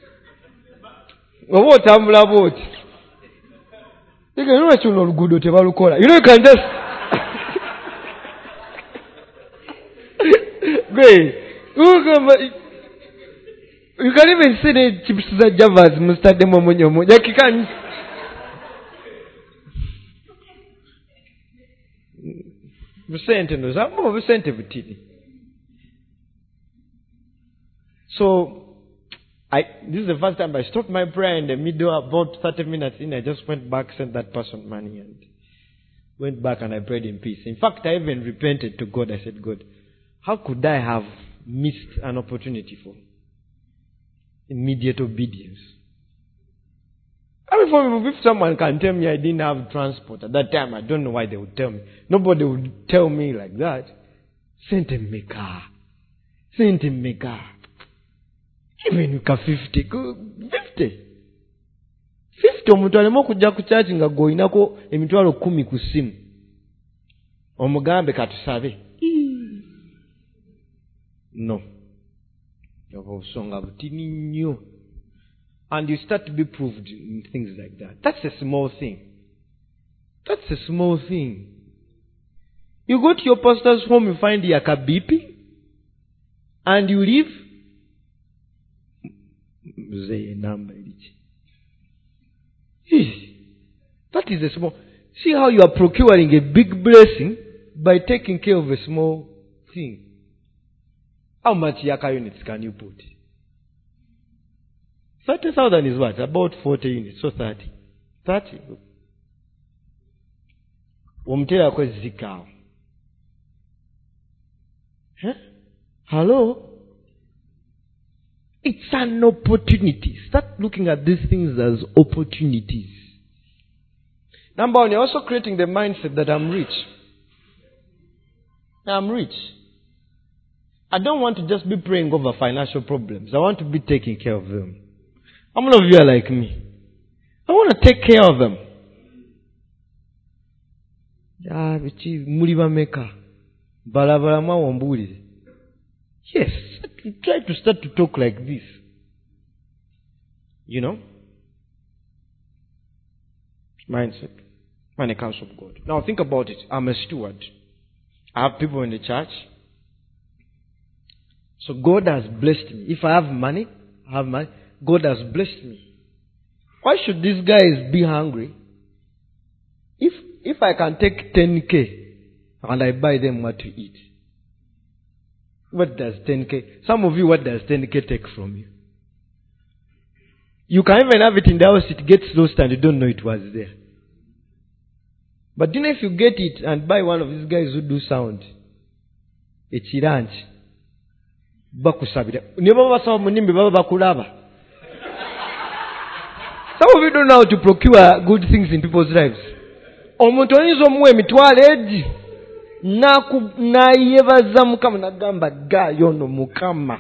[SPEAKER 1] What am I about? You can just you can even see the chips that Javas Mr. Demomonyomo. You can. So, this is the first time I stopped my prayer in the middle, about 30 minutes in. I just went back, sent that person money, and went back and I prayed in peace. In fact, I even repented to God. I said, God, how could I have missed an opportunity for immediate obedience? I mean, if someone can tell me I didn't have transport at that time, I don't know why they would tell me. Nobody would tell me like that. Send him a car. Even you can 50. 50 omuntu alema okujja ku church nga goyinako emitwalo 10 ku simu. Omugambe katusabe. No. And you start to be proved in things like that. That's a small thing. You go to your pastor's home, you find the Yakabipi, and you leave. That is a small. See how you are procuring a big blessing by taking care of a small thing. How much Yaka units can you put? 30,000 is what? About 40 units. So 30. 30. Umtela kwa zikao. Hello? It's an opportunity. Start looking at these things as opportunities. Number one, you're also creating the mindset that I'm rich. I'm rich. I don't want to just be praying over financial problems. I want to be taking care of them. How many of you are like me? I want to take care of them. Yes, try to start to talk like this. Mindset. When it comes from God. Now think about it. I'm a steward. I have people in the church. So God has blessed me. If I have money, God has blessed me. Why should these guys be hungry? If I can take 10K and I buy them what to eat, what does 10K? Some of you, what does 10K take from you? You can even have it in the house, it gets lost and you don't know it was there. But you know, if you get it and buy one of these guys who do sound, it's lunch. Bakusabira. Some of you don't know how to procure good things in people's lives. Omuntu oyinza omuwa emitwalo egi n'ayebaza Mukama n'agamba gaayo no Mukama.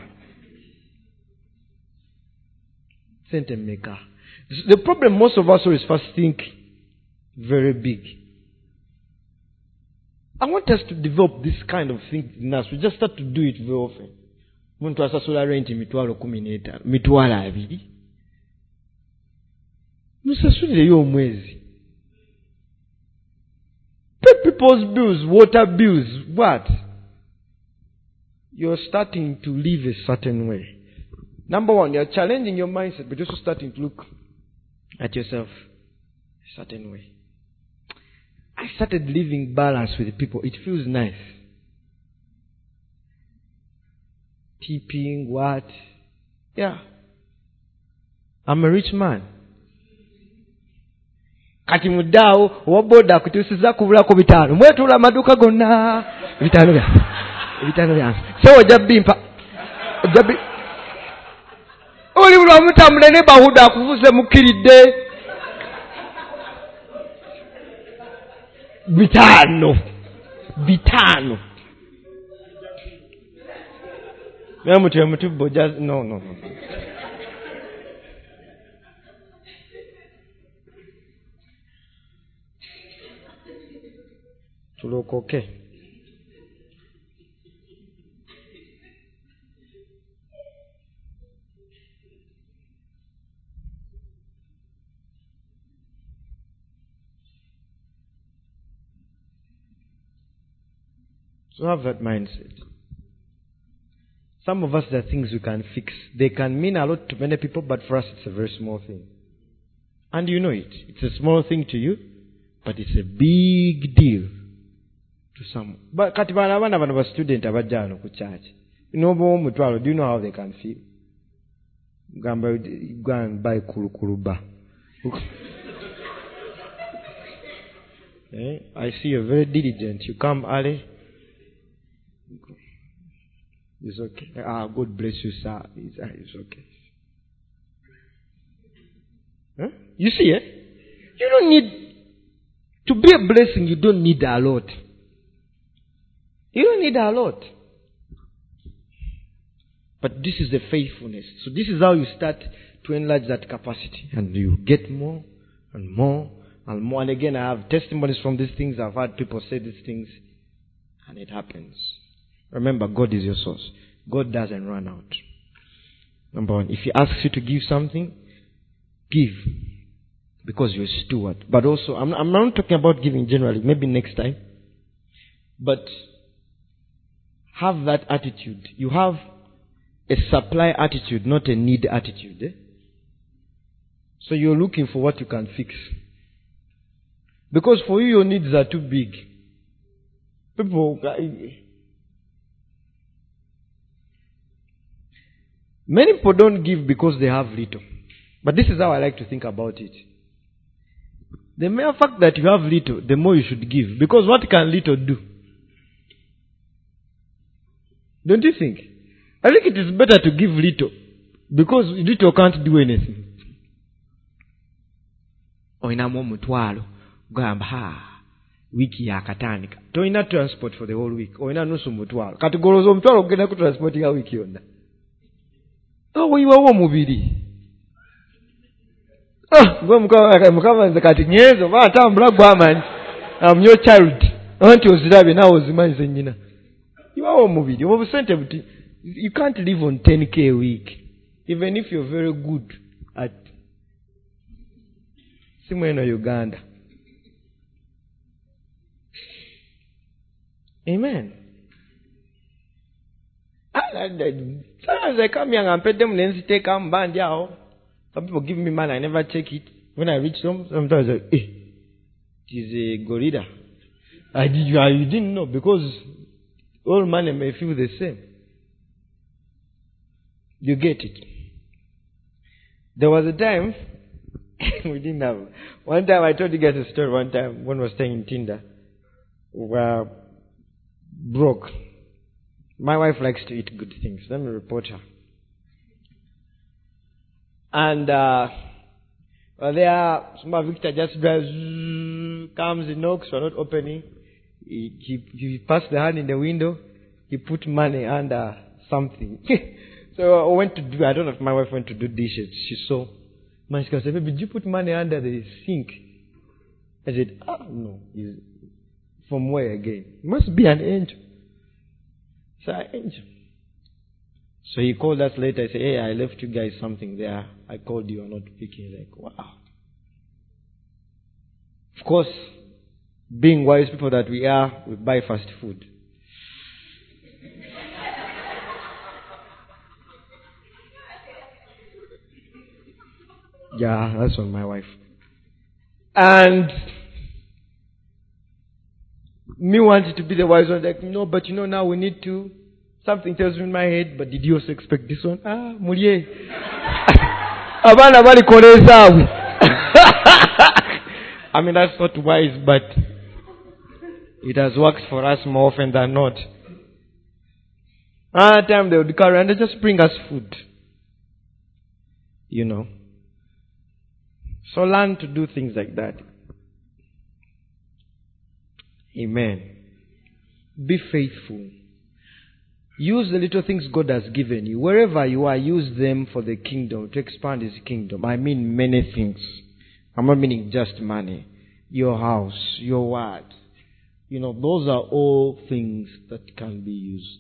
[SPEAKER 1] Sente mmeka. The problem most of us always first think very big. I want us to develop this kind of thing in us. We just start to do it very often. Muntu asasula rent mitwalo 15, mitwalo 2. Musasulireyo omwezi. Pay people's bills, water bills, what? You're starting to live a certain way. Number one, you're challenging your mindset, but you're also starting to look at yourself a certain way. I started living balance with people. It feels nice. Tipping, what? Yeah. I'm a rich man. Kati mudao waboda kutusiza kubulako 5. Mwetula amaduka gonna 5 ya. So ojabimpa. Oli bula mutamule ne bahuda kuvuze mukiridde. 5. Mutubo just no. Tulokoke. So have that mindset. Some of us, there are things we can fix. They can mean a lot to many people, but for us it's a very small thing. And you know it. It's a small thing to you, but it's a big deal to some. But katibana abana bano student abajja ku church. You know bo mutwalo, do you know how they can feel? Gamba go and buy kurukuluba. I see you're very diligent. You come early. It's okay. God bless you, sir. It's okay. Huh? You see, you don't need to be a blessing. You don't need a lot. You don't need a lot. But this is the faithfulness. So this is how you start to enlarge that capacity, and you get more and more and more. And again, I have testimonies from these things. I've had people say these things, and it happens. Remember, God is your source. God doesn't run out. Number one, if He asks you to give something, give. Because you're a steward. But also, I'm not talking about giving generally. Maybe next time. But have that attitude. You have a supply attitude, not a need attitude. So you're looking for what you can fix. Because for you, your needs are too big. Many people don't give because they have little. But this is how I like to think about it. The mere fact that you have little, the more you should give. Because what can little do? Don't you think? I think it is better to give little. Because little can't do anything. Oinamu mutwalo. Gamba wiki yakatandika. Toina transport for the whole week. Oina nusu mutwalo. Katigolozo mutwalo kugenda ku transporting a week yonna. Wiwawo mubiri. Gwe mukama nze kati nyezo batambula gwamanyi. I'm your child. Anti ozirabe nawe ozimanyize nnyina. Wiwawo mubiri. Obusente buti. You can't live on 10K a week. Even if you're very good at Simweno Uganda. Amen. Sometimes I come here and pay them and take them band. Some people give me money, I never check it. When I reach home, sometimes I say, hey, it is a gorilla. You didn't know, because all money may feel the same. You get it? There was a time we didn't have. One time I told you guys a story. One time when I was staying in Tinder, we were broke. My wife likes to eat good things. Let me report her. And there, small Victor just drives, comes, he knocks, we're not opening. He passed the hand in the window. He put money under something. So I went to do, I don't know if my wife went to do dishes. She saw. My sister said, baby, did you put money under the sink? I said, no. From where again? It must be an angel. So an angel. So he called us later. I said, hey, I left you guys something there. I called you, I'm not picking. Like, wow. Of course, being wise people that we are, we buy fast food. Yeah, that's on my wife. And me wanted to be the wise one, like, no, but now we need to. Something tells me in my head, but did you also expect this one? Mulie. Abana bali koleza. I mean, that's not wise, but it has worked for us more often than not. Another time they would carry and they just bring us food. So learn to do things like that. Amen. Be faithful. Use the little things God has given you. Wherever you are, use them for the kingdom, to expand His kingdom. I mean many things. I'm not meaning just money. Your house, your word. Those are all things that can be used.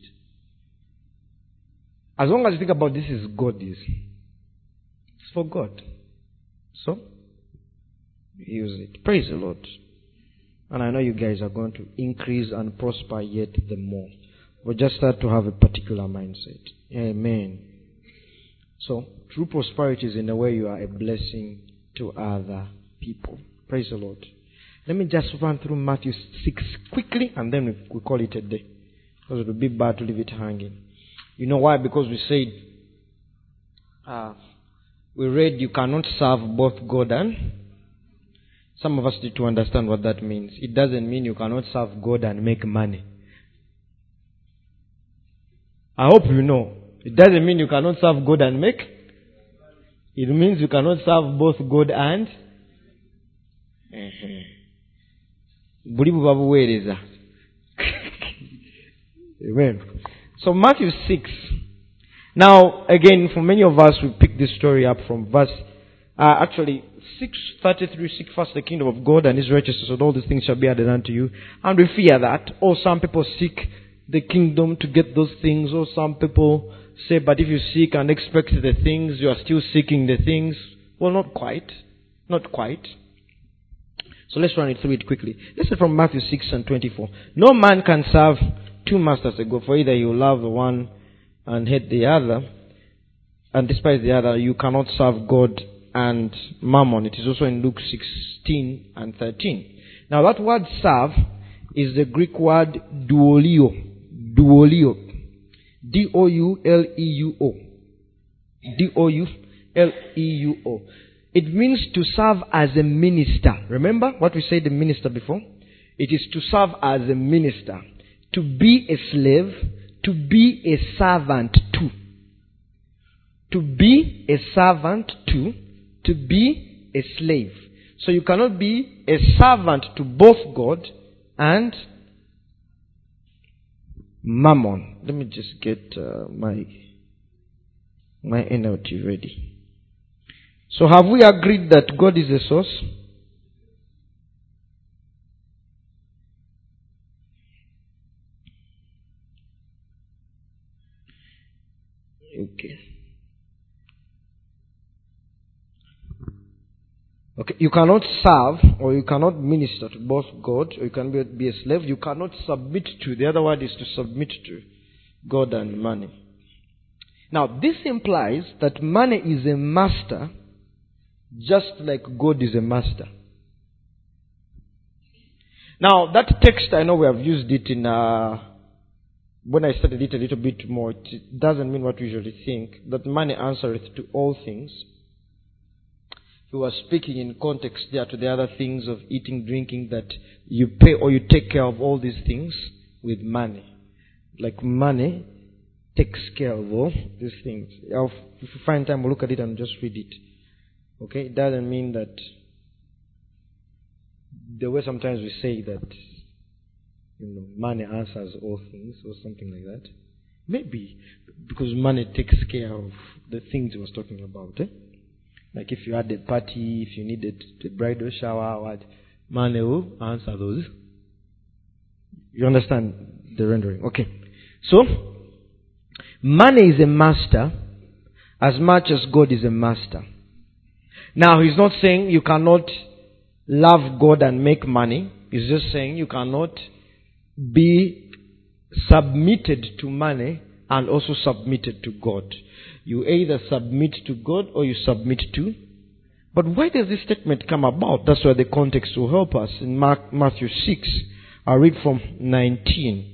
[SPEAKER 1] As long as you think about this is God's. It's for God. So, use it. Praise the Lord. And I know you guys are going to increase and prosper yet the more. But just start to have a particular mindset. Amen. So, true prosperity is in the way you are a blessing to other people. Praise the Lord. Let me just run through Matthew 6 quickly, and then we call it a day. Because it would be bad to leave it hanging. You know why? Because we said, we read you cannot serve both God and... Some of us need to understand what that means. It doesn't mean you cannot serve God and make money. I hope you know. It doesn't mean you cannot serve God and make. It means you cannot serve both God and... Amen. So Matthew 6. Now, again, for many of us, we pick this story up from verse... 6:33, seek first the kingdom of God and His righteousness, and all these things shall be added unto you. And we fear that. Or some people seek the kingdom to get those things. Or some people say, but if you seek and expect the things, you are still seeking the things. Well, not quite. Not quite. So let's run it through it quickly. Listen from Matthew 6:24. No man can serve two masters ago, for either you love the one and hate the other, and despise the other. You cannot serve God and mammon. It is also in Luke 16 and 13. Now that word serve is the Greek word douleio. Douleio. D-O-U-L-E-U-O. D-O-U-L-E-U-O. It means to serve as a minister. Remember what we said the minister before? It is to serve as a minister. To be a slave. To be a servant to. To be a servant to. To be a slave. So you cannot be a servant to both God and mammon. Let me just get my NLT ready. So have we agreed that God is the source? Okay. Okay, you cannot serve or you cannot minister to both God, or you can be a slave. You cannot submit to. The other word is to submit to God and money. Now, this implies that money is a master just like God is a master. Now, that text, I know we have used it in, when I studied it a little bit more, it doesn't mean what we usually think, that money answereth to all things. He was speaking in context there to the other things of eating, drinking, that you pay or you take care of all these things with money. Like money takes care of all these things. If you find time, we'll look at it and just read it. Okay? It doesn't mean that the way sometimes we say that, money answers all things or something like that. Maybe because money takes care of the things he was talking about. Like if you had a party, if you needed a bridal shower, what, money will answer those. You understand the rendering? Okay. So, money is a master as much as God is a master. Now, he's not saying you cannot love God and make money. He's just saying you cannot be submitted to money and also submitted to God. You either submit to God or you submit to. But why does this statement come about? That's where the context will help us. In Matthew 6, I'll read from 19.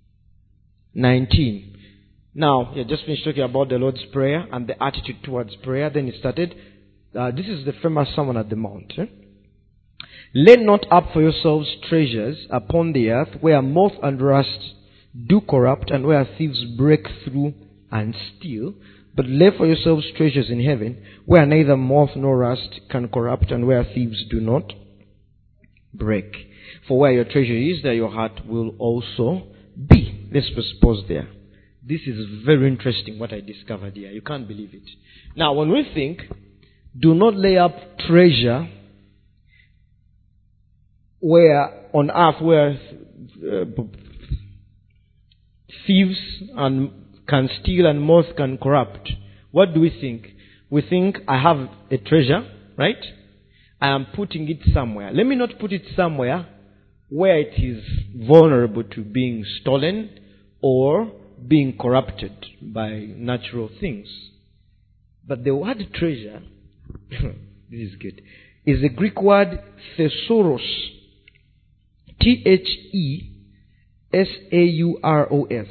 [SPEAKER 1] Now, he just finished talking about the Lord's Prayer and the attitude towards prayer. Then he started, this is the famous Sermon at the Mount. Lay not up for yourselves treasures upon the earth, where moth and rust do corrupt, and where thieves break through and steal. But lay for yourselves treasures in heaven, where neither moth nor rust can corrupt, and where thieves do not break. For where your treasure is, there your heart will also be. Let's just pause there. This is very interesting what I discovered here. You can't believe it. Now, when we think, do not lay up treasure where on earth where thieves can steal and moth can corrupt. What do we think? We think, I have a treasure, right? I am putting it somewhere. Let me not put it somewhere where it is vulnerable to being stolen or being corrupted by natural things. But the word treasure, this is good, is the Greek word thesauros. Thesauros.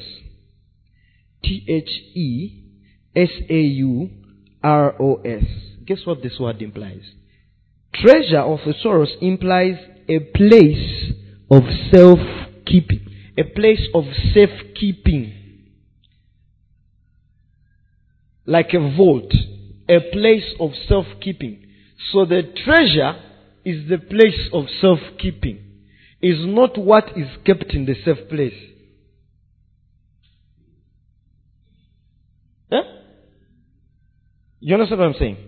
[SPEAKER 1] Thesauros. Guess what this word implies? Treasure or thesaurus implies a place of self-keeping. A place of safekeeping. Like a vault. A place of self-keeping. So the treasure is the place of self-keeping. Is not what is kept in the safe place. Yeah? You understand what I'm saying?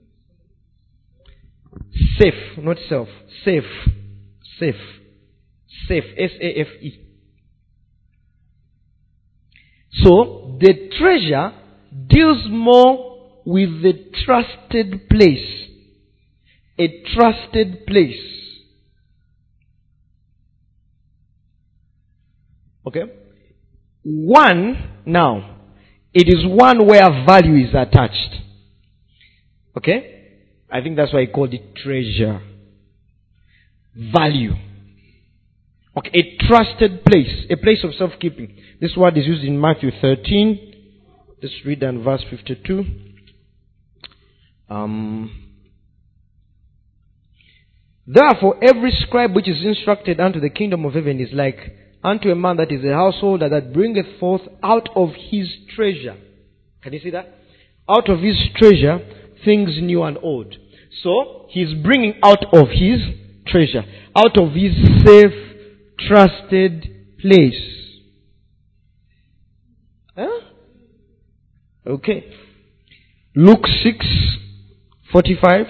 [SPEAKER 1] Safe, not self. Safe. Safe. Safe. S-A-F-E. So, the treasure deals more with the trusted place. A trusted place. Okay? One, now, it is one where value is attached. Okay? I think that's why I called it treasure. Value. Okay, a trusted place. A place of self-keeping. This word is used in Matthew 13. Let's read in verse 52. Therefore, every scribe which is instructed unto the kingdom of heaven is like unto a man that is a householder that bringeth forth out of his treasure. Can you see that? Out of his treasure, things new and old. So, he's bringing out of his treasure. Out of his safe, trusted place. Huh? Okay. Luke 6:45.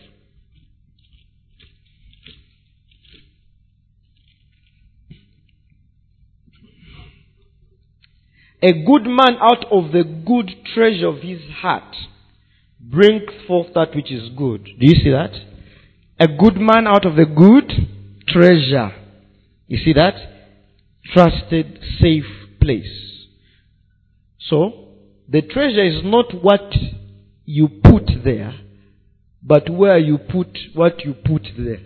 [SPEAKER 1] A good man out of the good treasure of his heart brings forth that which is good. Do you see that? A good man out of the good treasure. You see that? Trusted, safe place. So, the treasure is not what you put there, but where you put what you put there.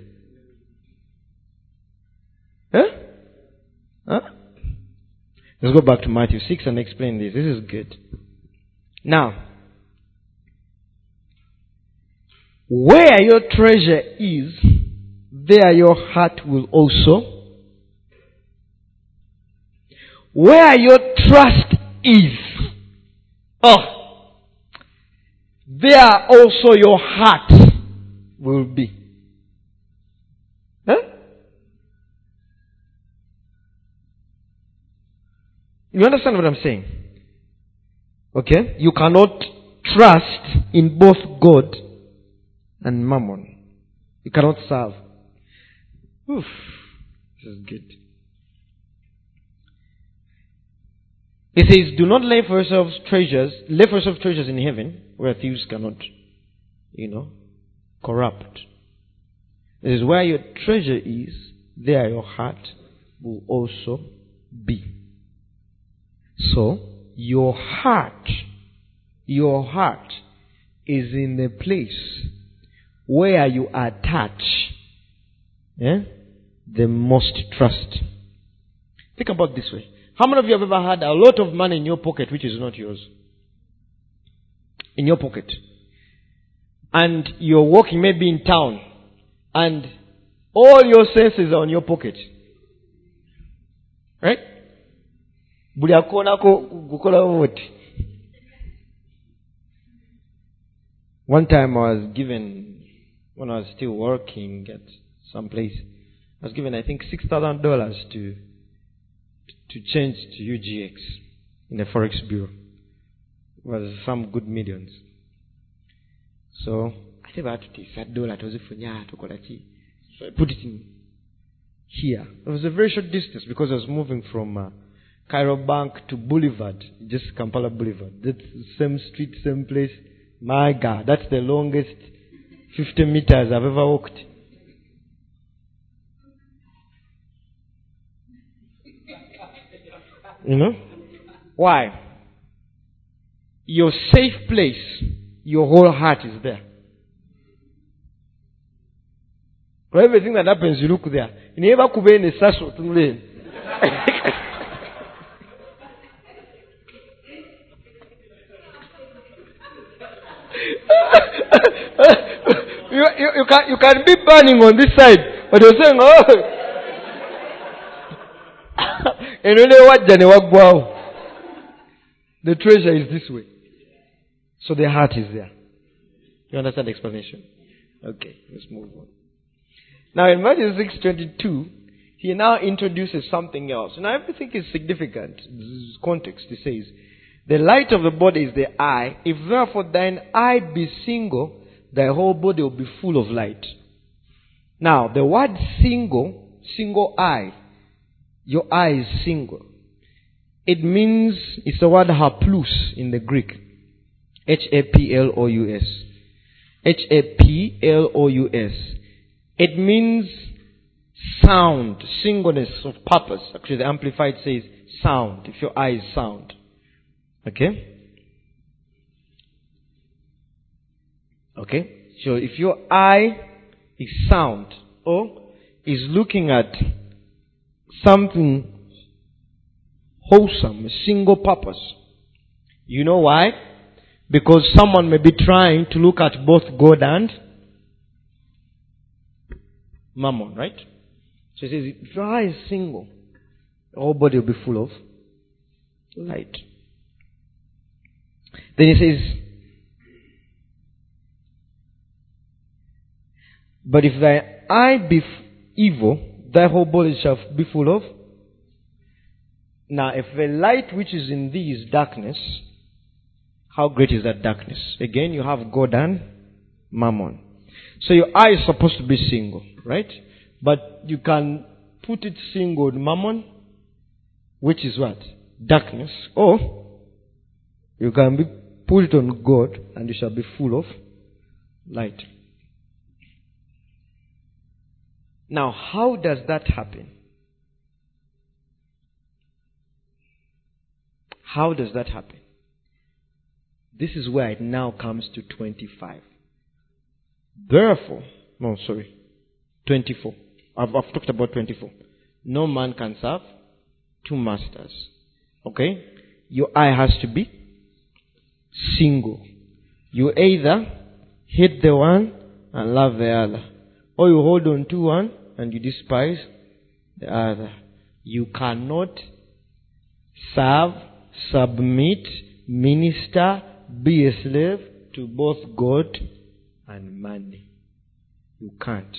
[SPEAKER 1] Huh? Let's go back to Matthew 6 and explain this. This is good. Now, where your treasure is, there your heart will also. Where your trust is, there also your heart will be. You understand what I'm saying? Okay? You cannot trust in both God and mammon. You cannot serve. Oof. This is good. It says, do not lay for yourselves treasures in heaven, where thieves cannot, corrupt. It is where your treasure is, there your heart will also be. So, your heart is in the place where you attach the most trust. Think about this way. How many of you have ever had a lot of money in your pocket which is not yours? In your pocket. And you're walking maybe in town and all your senses are on your pocket. Right? One time I was given, when I was still working at some place, I was given I think $6,000 to change to UGX in the Forex Bureau. It was some good millions. So I never had to take that dollar. So I put it in here. It was a very short distance because I was moving from Cairo Bank to Boulevard, just Kampala Boulevard. That's the same street, same place. My God, that's the longest 50 meters I've ever walked. Why? Your safe place, your whole heart is there. For everything that happens, you look there. You never could be in a sasso to learn. You can be burning on this side, but you're saying, and the treasure is this way. So the heart is there. You understand the explanation? Okay, let's move on. Now in Matthew 6:22, he now introduces something else. Now everything is significant. This is context. He says, the light of the body is the eye. If therefore thine eye be single, thy whole body will be full of light. Now the word single eye, your eye is single. It means, it's the word haplous in the Greek. Haplous. Haplous. It means sound, singleness of purpose. Actually, the Amplified says sound, if your eye is sound. Okay? Okay? So if your eye is sound or is looking at something wholesome, a single purpose. You know why? Because someone may be trying to look at both God and mammon, right? So he says, if your eye is single, your whole body will be full of light. Then he says, but if thy eye be evil, thy whole body shall be full of. Now, if the light which is in thee is darkness, how great is that darkness? Again, you have God and mammon. So your eye is supposed to be single, right? But you can put it single with mammon, which is what? Darkness. Or you can put it on God and you shall be full of light. Now, how does that happen? How does that happen? This is where it now comes to 25. Therefore, 24. I've talked about 24. No man can serve two masters. Okay? Your eye has to be single. You either hate the one and love the other, or you hold on to one and you despise the other. You cannot serve, submit, minister, be a slave to both God and money. You can't.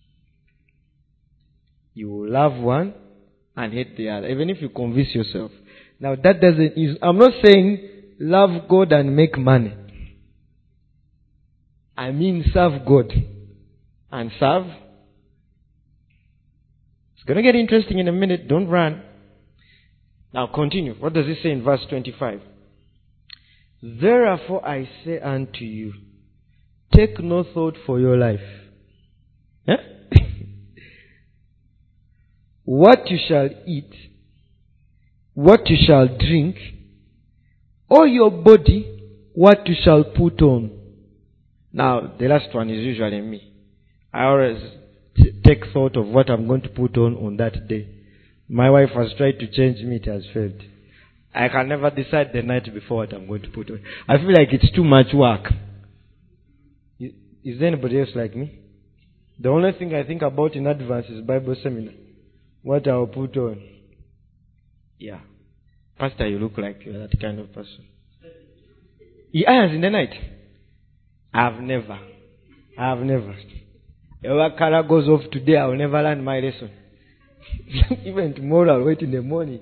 [SPEAKER 1] You will love one and hate the other, even if you convince yourself. Now that doesn't, I'm not saying love God and make money. I mean serve God and serve. It's going to get interesting in a minute. Don't run. Now continue. What does it say in verse 25? Therefore I say unto you, take no thought for your life. What you shall eat, what you shall drink, or your body, what you shall put on. Now, the last one is usually me. I always take thought of what I'm going to put on that day. My wife has tried to change me, it has failed. I can never decide the night before what I'm going to put on. I feel like it's too much work. Is there anybody else like me? The only thing I think about in advance is Bible seminar. What I'll put on. Yeah. Pastor, you look like you're that kind of person. He irons in the night. I've never. Your color goes off today, I'll never learn my lesson. Even tomorrow, I'll wait in the morning.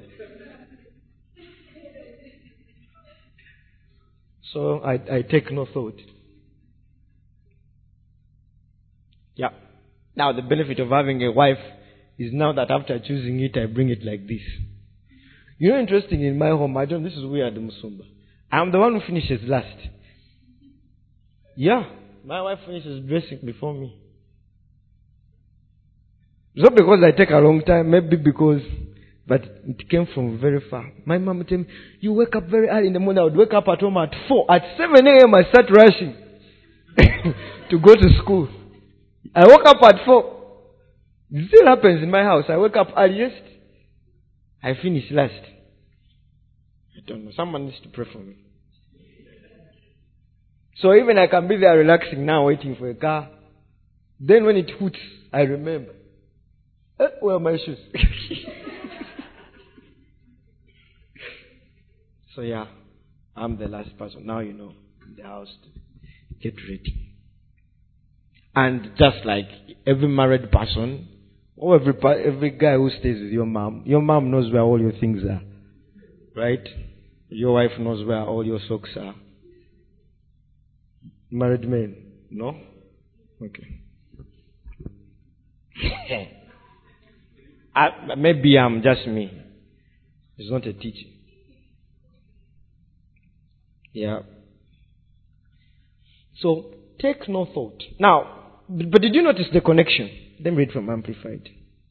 [SPEAKER 1] So I take no thought. Yeah. Now the benefit of having a wife is now that after choosing it, I bring it like this. You know, interesting, in my home, this is weird, Musumba. I'm the one who finishes last. Yeah. My wife finishes dressing before me. It's not because I take a long time, maybe because, but it came from very far. My mom would tell me, you wake up very early in the morning. I would wake up at home at 4. At 7 a.m. I start rushing to go to school. I woke up at 4. It still happens in my house. I wake up earliest. I finish last. I don't know. Someone needs to pray for me. So even I can be there relaxing now, waiting for a car. Then when it hoots, I remember. Where are my shoes? So yeah, I'm the last person. Now you know, in the house to get ready. And just like every married person, or every guy who stays with your mom knows where all your things are. Right? Your wife knows where all your socks are. Married men? No? Okay. Maybe I'm just me. It's not a teaching. Yeah. So, take no thought. Now, but did you notice the connection? Let me read from Amplified.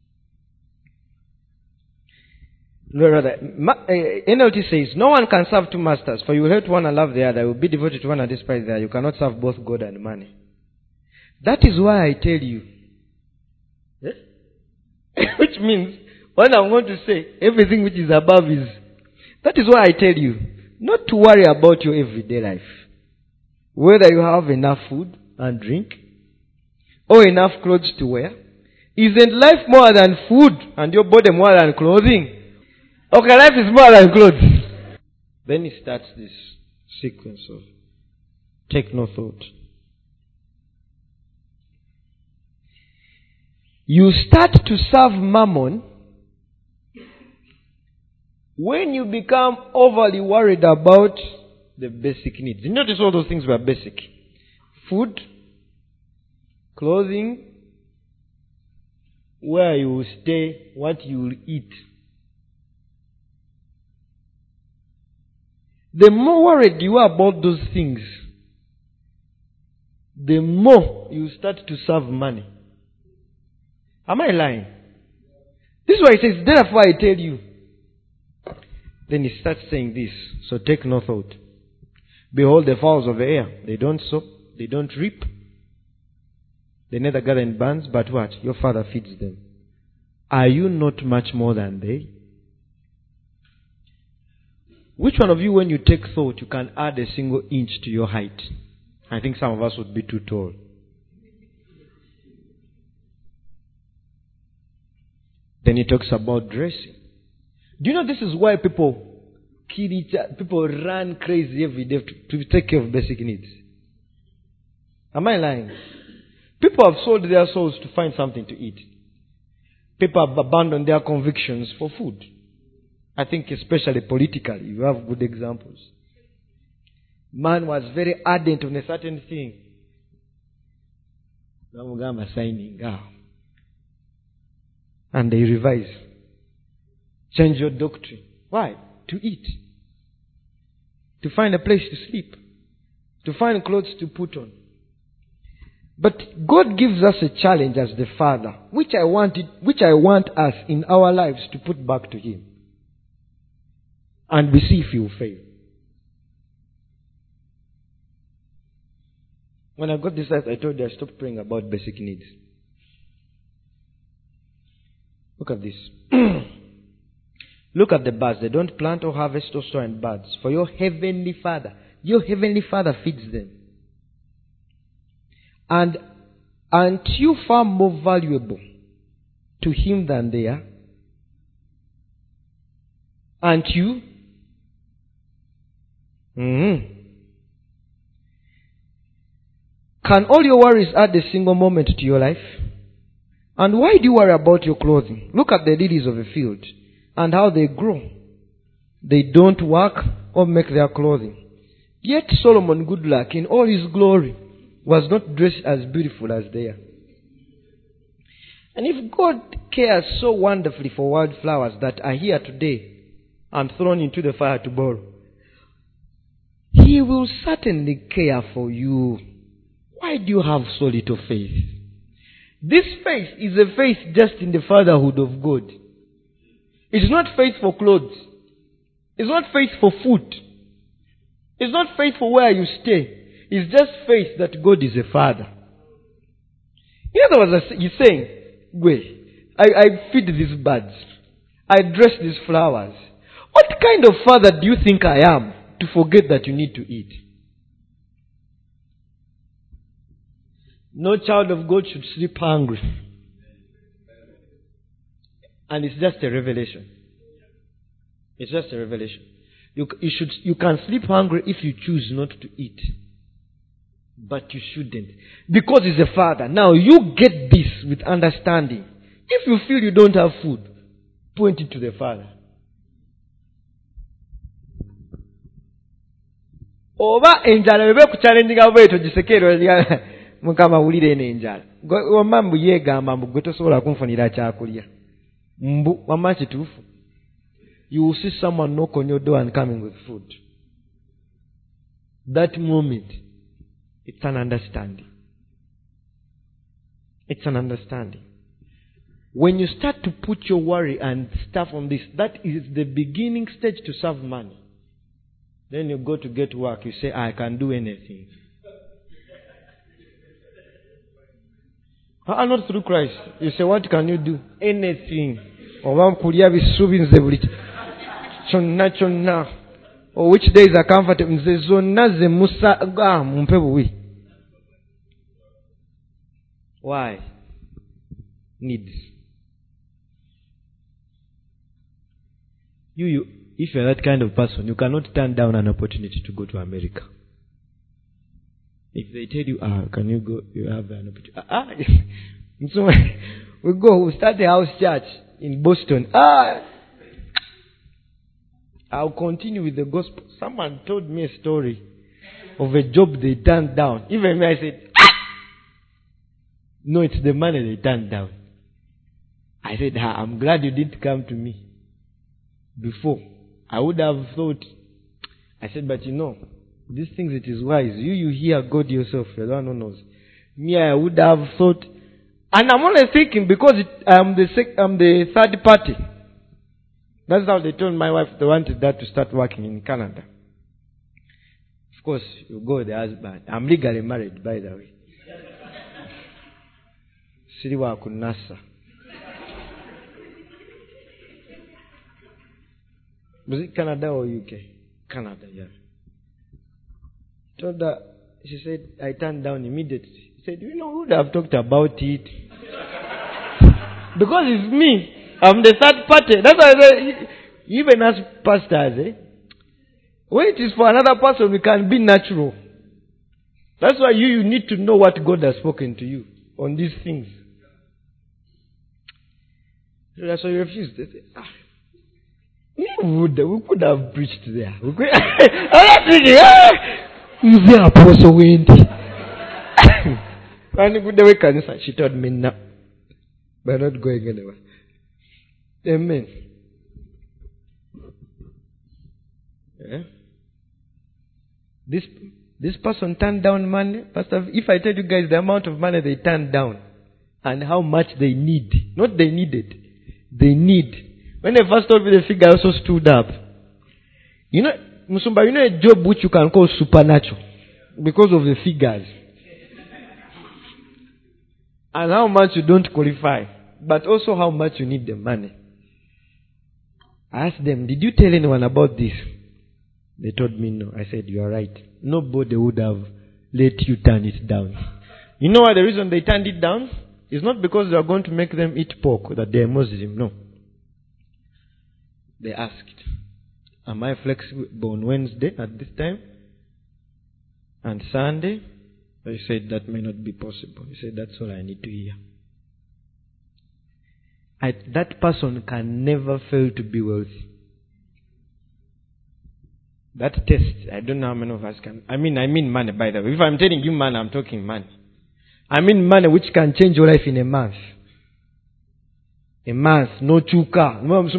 [SPEAKER 1] No, rather, NLT says, no one can serve two masters, for you will hate one and love the other. You will be devoted to one and despise the other. You cannot serve both God and money. That is why I tell you. Yes? Which means, what I'm going to say, everything which is above is. That is why I tell you, not to worry about your everyday life. Whether you have enough food and drink, or enough clothes to wear. Isn't life more than food and your body more than clothing? Okay, life is more than clothes. Then he starts this sequence of take no thought. You start to serve mammon when you become overly worried about the basic needs. You notice all those things were basic. Food, clothing, where you will stay, what you will eat. The more worried you are about those things, the more you start to serve money. Am I lying? This is why he says, therefore I tell you. Then he starts saying this, so take no thought. Behold the fowls of the air, they don't sow, they don't reap, They neither gather in barns, but what? Your Father feeds them. Are you not much more than they? Which one of you, when you take thought, you can add a single inch to your height? I think some of us would be too tall. Then he talks about dressing. Do you know this is why people kill each other, people run crazy every day to take care of basic needs? Am I lying? People have sold their souls to find something to eat. People have abandoned their convictions for food. I think especially politically, you have good examples. Man was very ardent on a certain thing. Signing out. And they revise. Change your doctrine. Why? To eat. To find a place to sleep. To find clothes to put on. But God gives us a challenge as the Father, which I want us in our lives to put back to Him. And we see if He will fail. When I got this life, I told you I stopped praying about basic needs. Look at this. Look at the birds. They don't plant or harvest or store in birds. For your heavenly Father feeds them. And aren't you far more valuable to Him than they are? Aren't you? Can all your worries add a single moment to your life? And why do you worry about your clothing? Look at the lilies of the field and how they grow. They don't work or make their clothing. Yet Solomon, good luck, in all his glory, was not dressed as beautiful as they are. And if God cares so wonderfully for wildflowers that are here today and thrown into the fire tomorrow, He will certainly care for you. Why do you have so little faith? This faith is a faith just in the fatherhood of God. It's not faith for clothes. It's not faith for food. It's not faith for where you stay. It's just faith that God is a father. In other words, He's saying, I feed these birds. I dress these flowers. What kind of father do you think I am to forget that you need to eat? No child of God should sleep hungry. And it's just a revelation. It's just a revelation. You can sleep hungry if you choose not to eat. But you shouldn't. Because He's a father. Now you get this with understanding. If you feel you don't have food, point it to the Father. Oba enjala bebe kuchallenginga bweto gisekero mukama wulire n'enjala. Wamambu yegamba mbu gwe tosobola kunfunira kyakulya. Mbu wamma kituufu. You will see someone knock on your door and coming with food. That moment, it's an understanding. It's an understanding. When you start to put your worry and stuff on this, that is the beginning stage to serve money. Then you go to get work, you say, I can do anything. Not through Christ. You say, what can you do? Anything. Or which days are comfortable? Why? Needs. If you're that kind of person, you cannot turn down an opportunity to go to America. If they tell you, can you go? You have an opportunity. So we go, we start the house church in Boston. I'll continue with the gospel. Someone told me a story of a job they turned down. Even me, I said, no, it's the money they turned down. I said, I'm glad you didn't come to me before. I would have thought. I said, but these things it is wise. You hear God yourself. You're the one who knows. Me, I would have thought. And I'm only thinking because I'm the third party. That's how they told my wife they wanted that to start working in Canada. Of course, you go with the husband. I'm legally married, by the way. Siri wa kunasa. Was it Canada or UK? Canada, yeah. Told her, she said, I turned down immediately. He said, you know, we would have talked about it. Because it's me. I'm the third party. That's why I say, even as pastors, when it is for another person, we can be natural. That's why you need to know what God has spoken to you on these things. So that's why you refused. They say, we could have preached there. We could, I'm not thinking, you say apostle went. And she told me no. We're not going anywhere. Amen. Yeah. This person turned down money. Pastor, if I tell you guys the amount of money they turned down and how much they need, not they needed, they need. When they first told me the figure, I also stood up. You know, Musumba, you know a job which you can call supernatural because of the figures. And how much you don't qualify, but also how much you need the money. I asked them, did you tell anyone about this? They told me no. I said, you are right. Nobody would have let you turn it down. You know why the reason they turned it down? It's not because they are going to make them eat pork, that they are Muslim. No. They asked, am I flexible on Wednesday at this time? And Sunday? I said, that may not be possible. He said, that's all I need to hear. That person can never fail to be wealthy. That test, I don't know how many of us can. I mean money, by the way. If I'm telling you money, I'm talking money. I mean money which can change your life in a month. A month, no chuka.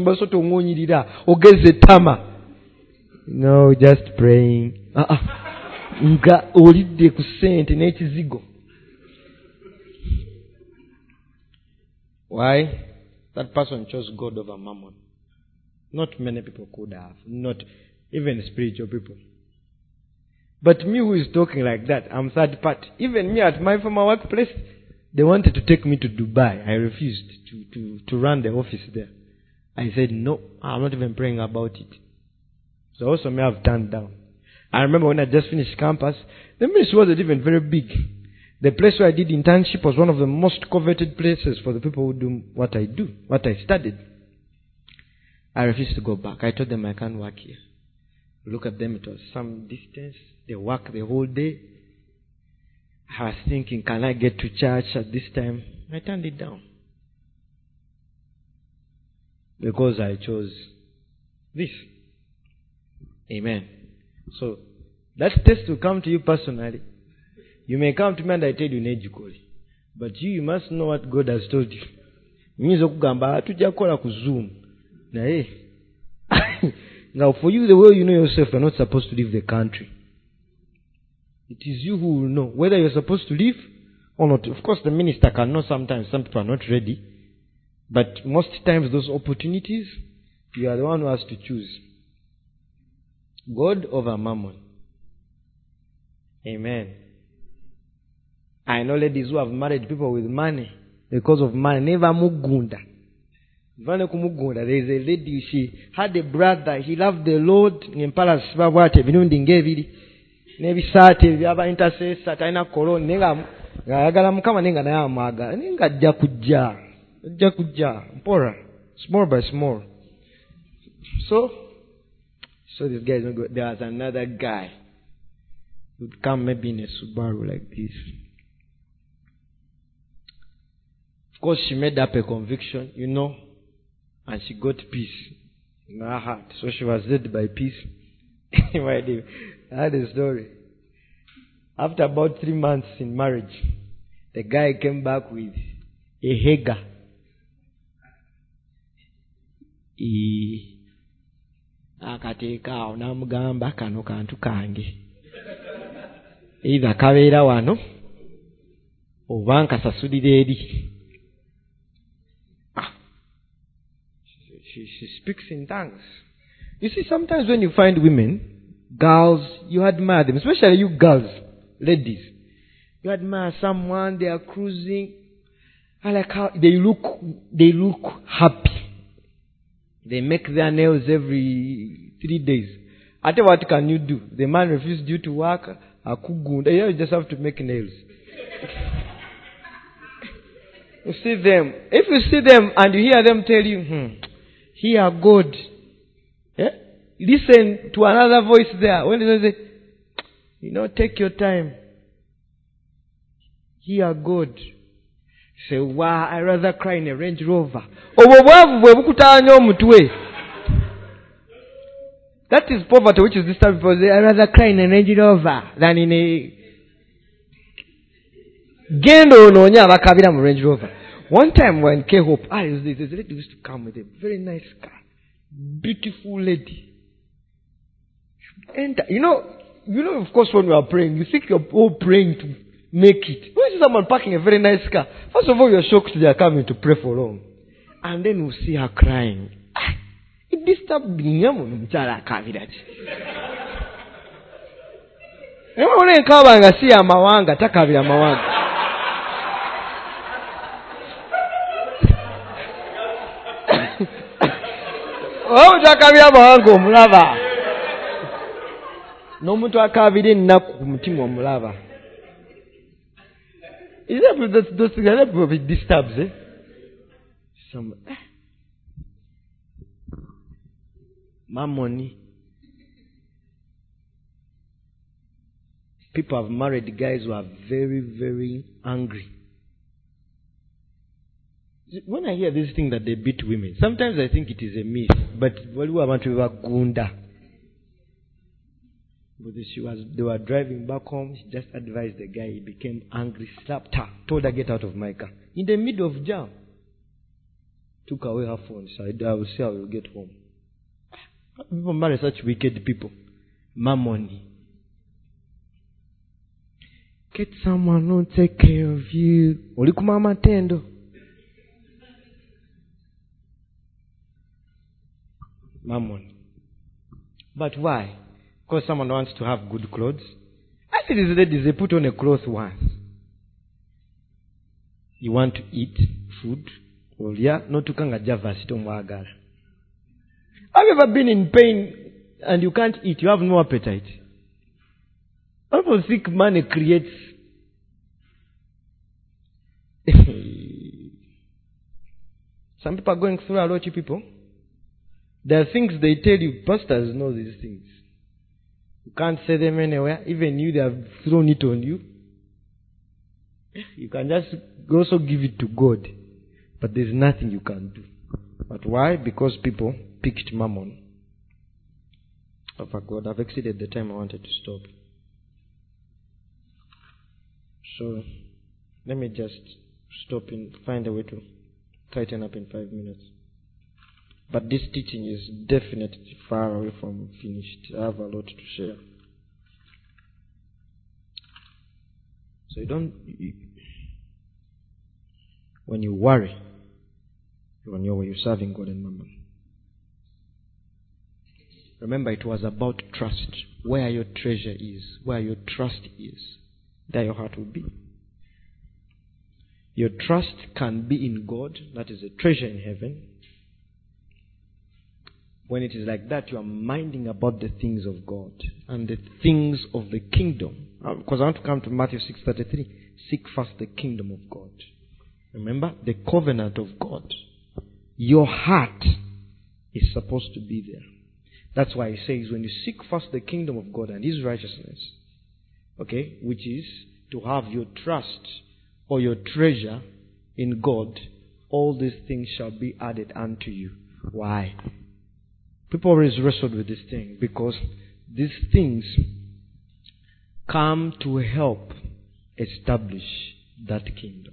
[SPEAKER 1] No, just praying. Why? That person chose God over mammon. Not many people could have. Not even spiritual people. But me who is talking like that, I'm third party. Even me at my former workplace, they wanted to take me to Dubai. I refused to run the office there. I said, no, I'm not even praying about it. So also me have turned down. I remember when I just finished campus, the ministry wasn't even very big. The place where I did internship was one of the most coveted places for the people who do, what I studied. I refused to go back. I told them I can't work here. Look at them, it was some distance. They work the whole day. I was thinking, can I get to church at this time? I turned it down. Because I chose this. Amen. So, that test will come to you personally. You may come to me and I tell you negically. But you must know what God has told you. Now, for you, the way you know yourself, you're not supposed to leave the country. It is you who will know whether you're supposed to leave or not. Of course, the minister can know sometimes. Some people are not ready. But most times, those opportunities, you are the one who has to choose. God over mammon. Amen. I know ladies who have married people with money because of money. Never mugunda. There is a lady, she had a brother, he loved the Lord. Nebisate byaba intercessor talina koloni nenga ayagala mukama nenga naye amwaga nenga ajja kujja mpora small by small. So this guy is not good. There was another guy who'd come maybe in a Subaru like this. Of course, she made up a conviction, and she got peace in her heart. So she was led by peace. I had a story. After about 3 months in marriage, the guy came back with a Hagar. Akateeka n'amugamba kano kantu kange. Either kabeera wano oba nkasasulira eri. She speaks in tongues. You see, sometimes when you find women, girls, you admire them, especially you girls, ladies. You admire someone, they are cruising. I like how they look happy. They make their nails every 3 days. I tell you, what can you do? The man refused you to work. You just have to make nails. You see them. If you see them and you hear them tell you, hear God. Yeah? Listen to another voice there. When they say, take your time. Hear God. Say, wow, I'd rather cry in a Range Rover. That is poverty, which is this type of people say, I'd rather cry in a Range Rover than in a Gendo no nyaba kabira mu Range Rover. One time when K-Hope, there's a lady used to come with a very nice car. Beautiful lady. And of course, when we are praying, you think you're all praying to make it. When you see someone parking a very nice car, first of all, you're shocked they are coming to pray for long. And then you see her crying. It disturbed me. Akabira amawanga omulaba. N'omuntu akabira ennaku ku mutima omulaba. Is that those things that probably disturbs, Mammon. People have married guys who are very, very angry. When I hear this thing that they beat women, sometimes I think it is a myth. But what we want to be Gunda. But they were driving back home. She just advised the guy. He became angry, slapped her, told her get out of my car. In the middle of jam, took away her phone. Said, I will see how you get home. People marry such wicked people. Mammon. Get someone who take care of you. Olikumama tendo. Mammon. But why? Because someone wants to have good clothes. I see these ladies, they put on a cloth once. You want to eat food? Well, yeah, no tukanga javas tomwagala. Have you ever been in pain and you can't eat? You have no appetite. People think money creates. Some people are going through a lot of people. There are things they tell you. Pastors know these things. You can't say them anywhere. Even you, they have thrown it on you. You can just also give it to God. But there's nothing you can do. But why? Because people picked mammon. Oh, for God, I've exceeded the time I wanted to stop. So, let me just stop and find a way to tighten up in 5 minutes. But this teaching is definitely far away from finished. I have a lot to share. So when you worry, when you're serving God and Mammon. Remember, it was about trust. Where your treasure is, where your trust is, there your heart will be. Your trust can be in God, that is a treasure in heaven. When it is like that, you are minding about the things of God and the things of the kingdom. Because I want to come to Matthew 6:33. Seek first the kingdom of God. Remember, the covenant of God. Your heart is supposed to be there. That's why he says, when you seek first the kingdom of God and his righteousness, okay, which is to have your trust or your treasure in God, all these things shall be added unto you. Why? People always wrestled with this thing because these things come to help establish that kingdom.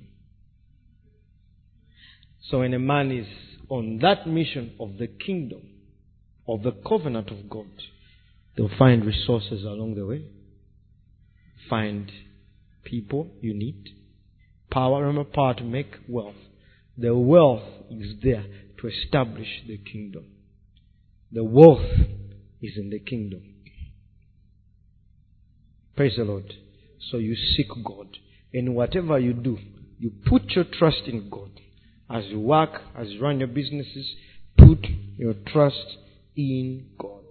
[SPEAKER 1] So when a man is on that mission of the kingdom, of the covenant of God, they'll find resources along the way. Find people you need. Power, remember, power to make wealth. The wealth is there to establish the kingdom. The wealth is in the kingdom. Praise the Lord. So you seek God. And whatever you do, you put your trust in God. As you work, as you run your businesses, put your trust in God.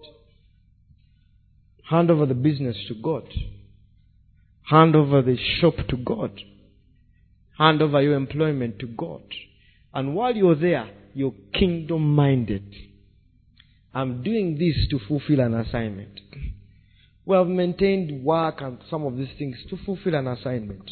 [SPEAKER 1] Hand over the business to God. Hand over the shop to God. Hand over your employment to God. And while you're there, you're kingdom-minded. I'm doing this to fulfill an assignment. We have maintained work and some of these things to fulfill an assignment.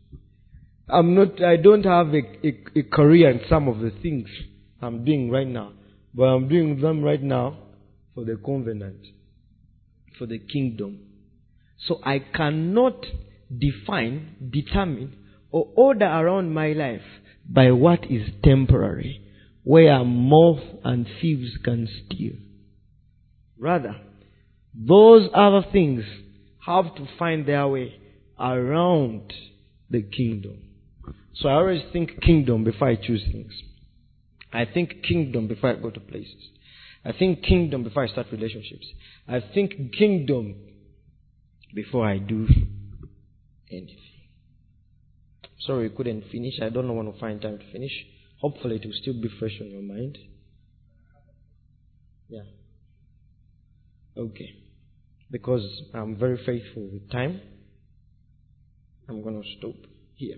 [SPEAKER 1] I don't have a career in some of the things I'm doing right now. But I'm doing them right now for the covenant, for the kingdom. So I cannot determine, or order around my life by what is temporary, where moth and thieves can steal. Rather, those other things have to find their way around the kingdom. So I always think kingdom before I choose things. I think kingdom before I go to places. I think kingdom before I start relationships. I think kingdom before I do anything. Sorry we couldn't finish. I don't know when we'll find time to finish. Hopefully it will still be fresh on your mind. Yeah. Okay. Because I'm very faithful with time, I'm going to stop here.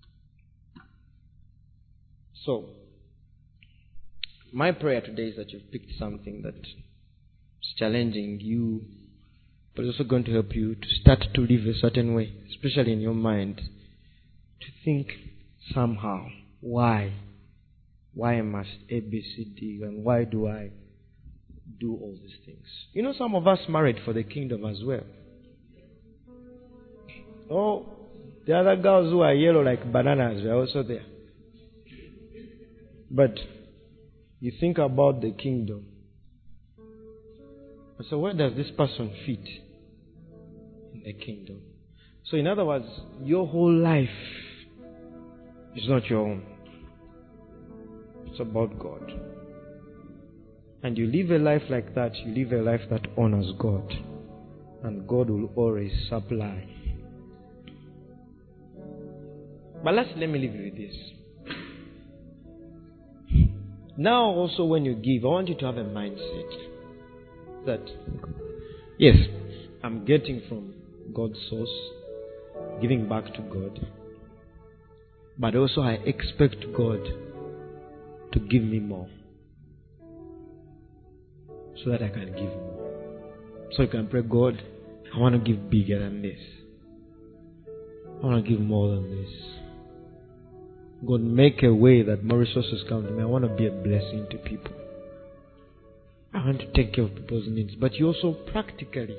[SPEAKER 1] So, my prayer today is that you've picked something that is challenging you, but also going to help you to start to live a certain way, especially in your mind, to think somehow, why? Why must A, B, C, D, and why do I do all these things? You know, some of us married for the kingdom as well. Oh, the other girls who are yellow like bananas were also there. But you think about the kingdom. So where does this person fit in the kingdom? So in other words, your whole life is not your own. It's about God. And you live a life like that, you live a life that honors God. And God will always supply. But let me leave you with this. Now also when you give, I want you to have a mindset that, yes, I'm getting from God's source, giving back to God. But also I expect God to give me more, so that I can give more. So you can pray, God, I want to give bigger than this. I want to give more than this. God, make a way that more resources come to me. I want to be a blessing to people. I want to take care of people's needs. But you also practically,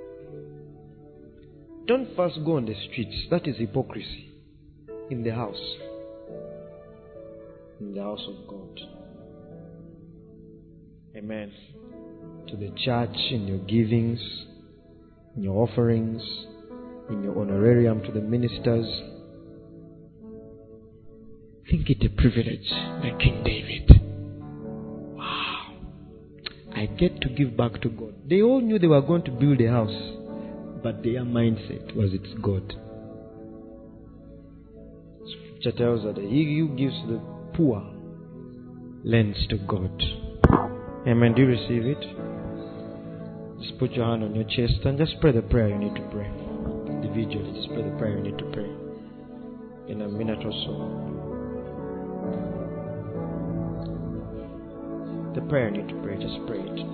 [SPEAKER 1] don't first go on the streets. That is hypocrisy. In the house. In the house of God. Amen. To the church, in your givings, in your offerings, in your honorarium to the ministers. Think it a privilege, like King David. Wow. I get to give back to God. They all knew they were going to build a house, but their mindset was it's God. Scripture tells us that he who gives to the poor lends to God. Amen. Do you receive it? Just put your hand on your chest and just pray the prayer you need to pray. Individually, just pray the prayer you need to pray. In a minute or so. The prayer you need to pray, just pray it.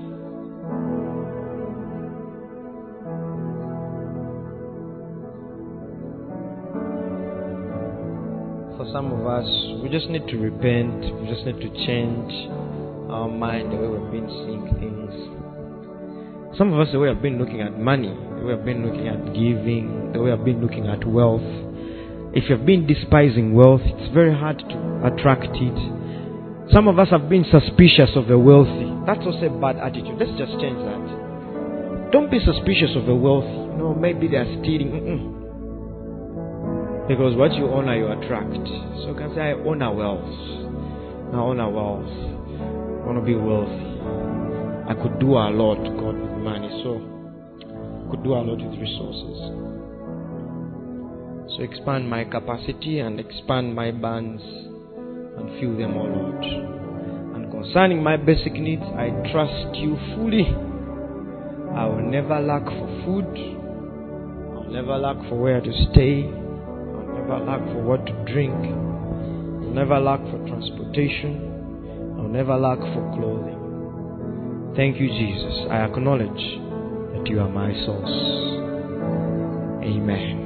[SPEAKER 1] For some of us, we just need to repent. We just need to change our mind, the way we've been seeing things. Some of us, the way we've been looking at money, the way we've been looking at giving, the way we've been looking at wealth. If you've been despising wealth, it's very hard to attract it. Some of us have been suspicious of the wealthy. That's also a bad attitude. Let's just change that. Don't be suspicious of the wealthy. No, maybe they are stealing. Because what you honor, you attract. So you can say, I honor wealth. I honor wealth. I want to be wealthy. I could do a lot, God, with money. So I could do a lot with resources. So expand my capacity and expand my barns and fill them, O Lord. And concerning my basic needs, I trust you fully. I will never lack for food. I'll never lack for where to stay. I'll never lack for what to drink. I'll never lack for transportation. I'll never lack for clothing. Thank you, Jesus. I acknowledge that you are my source. Amen.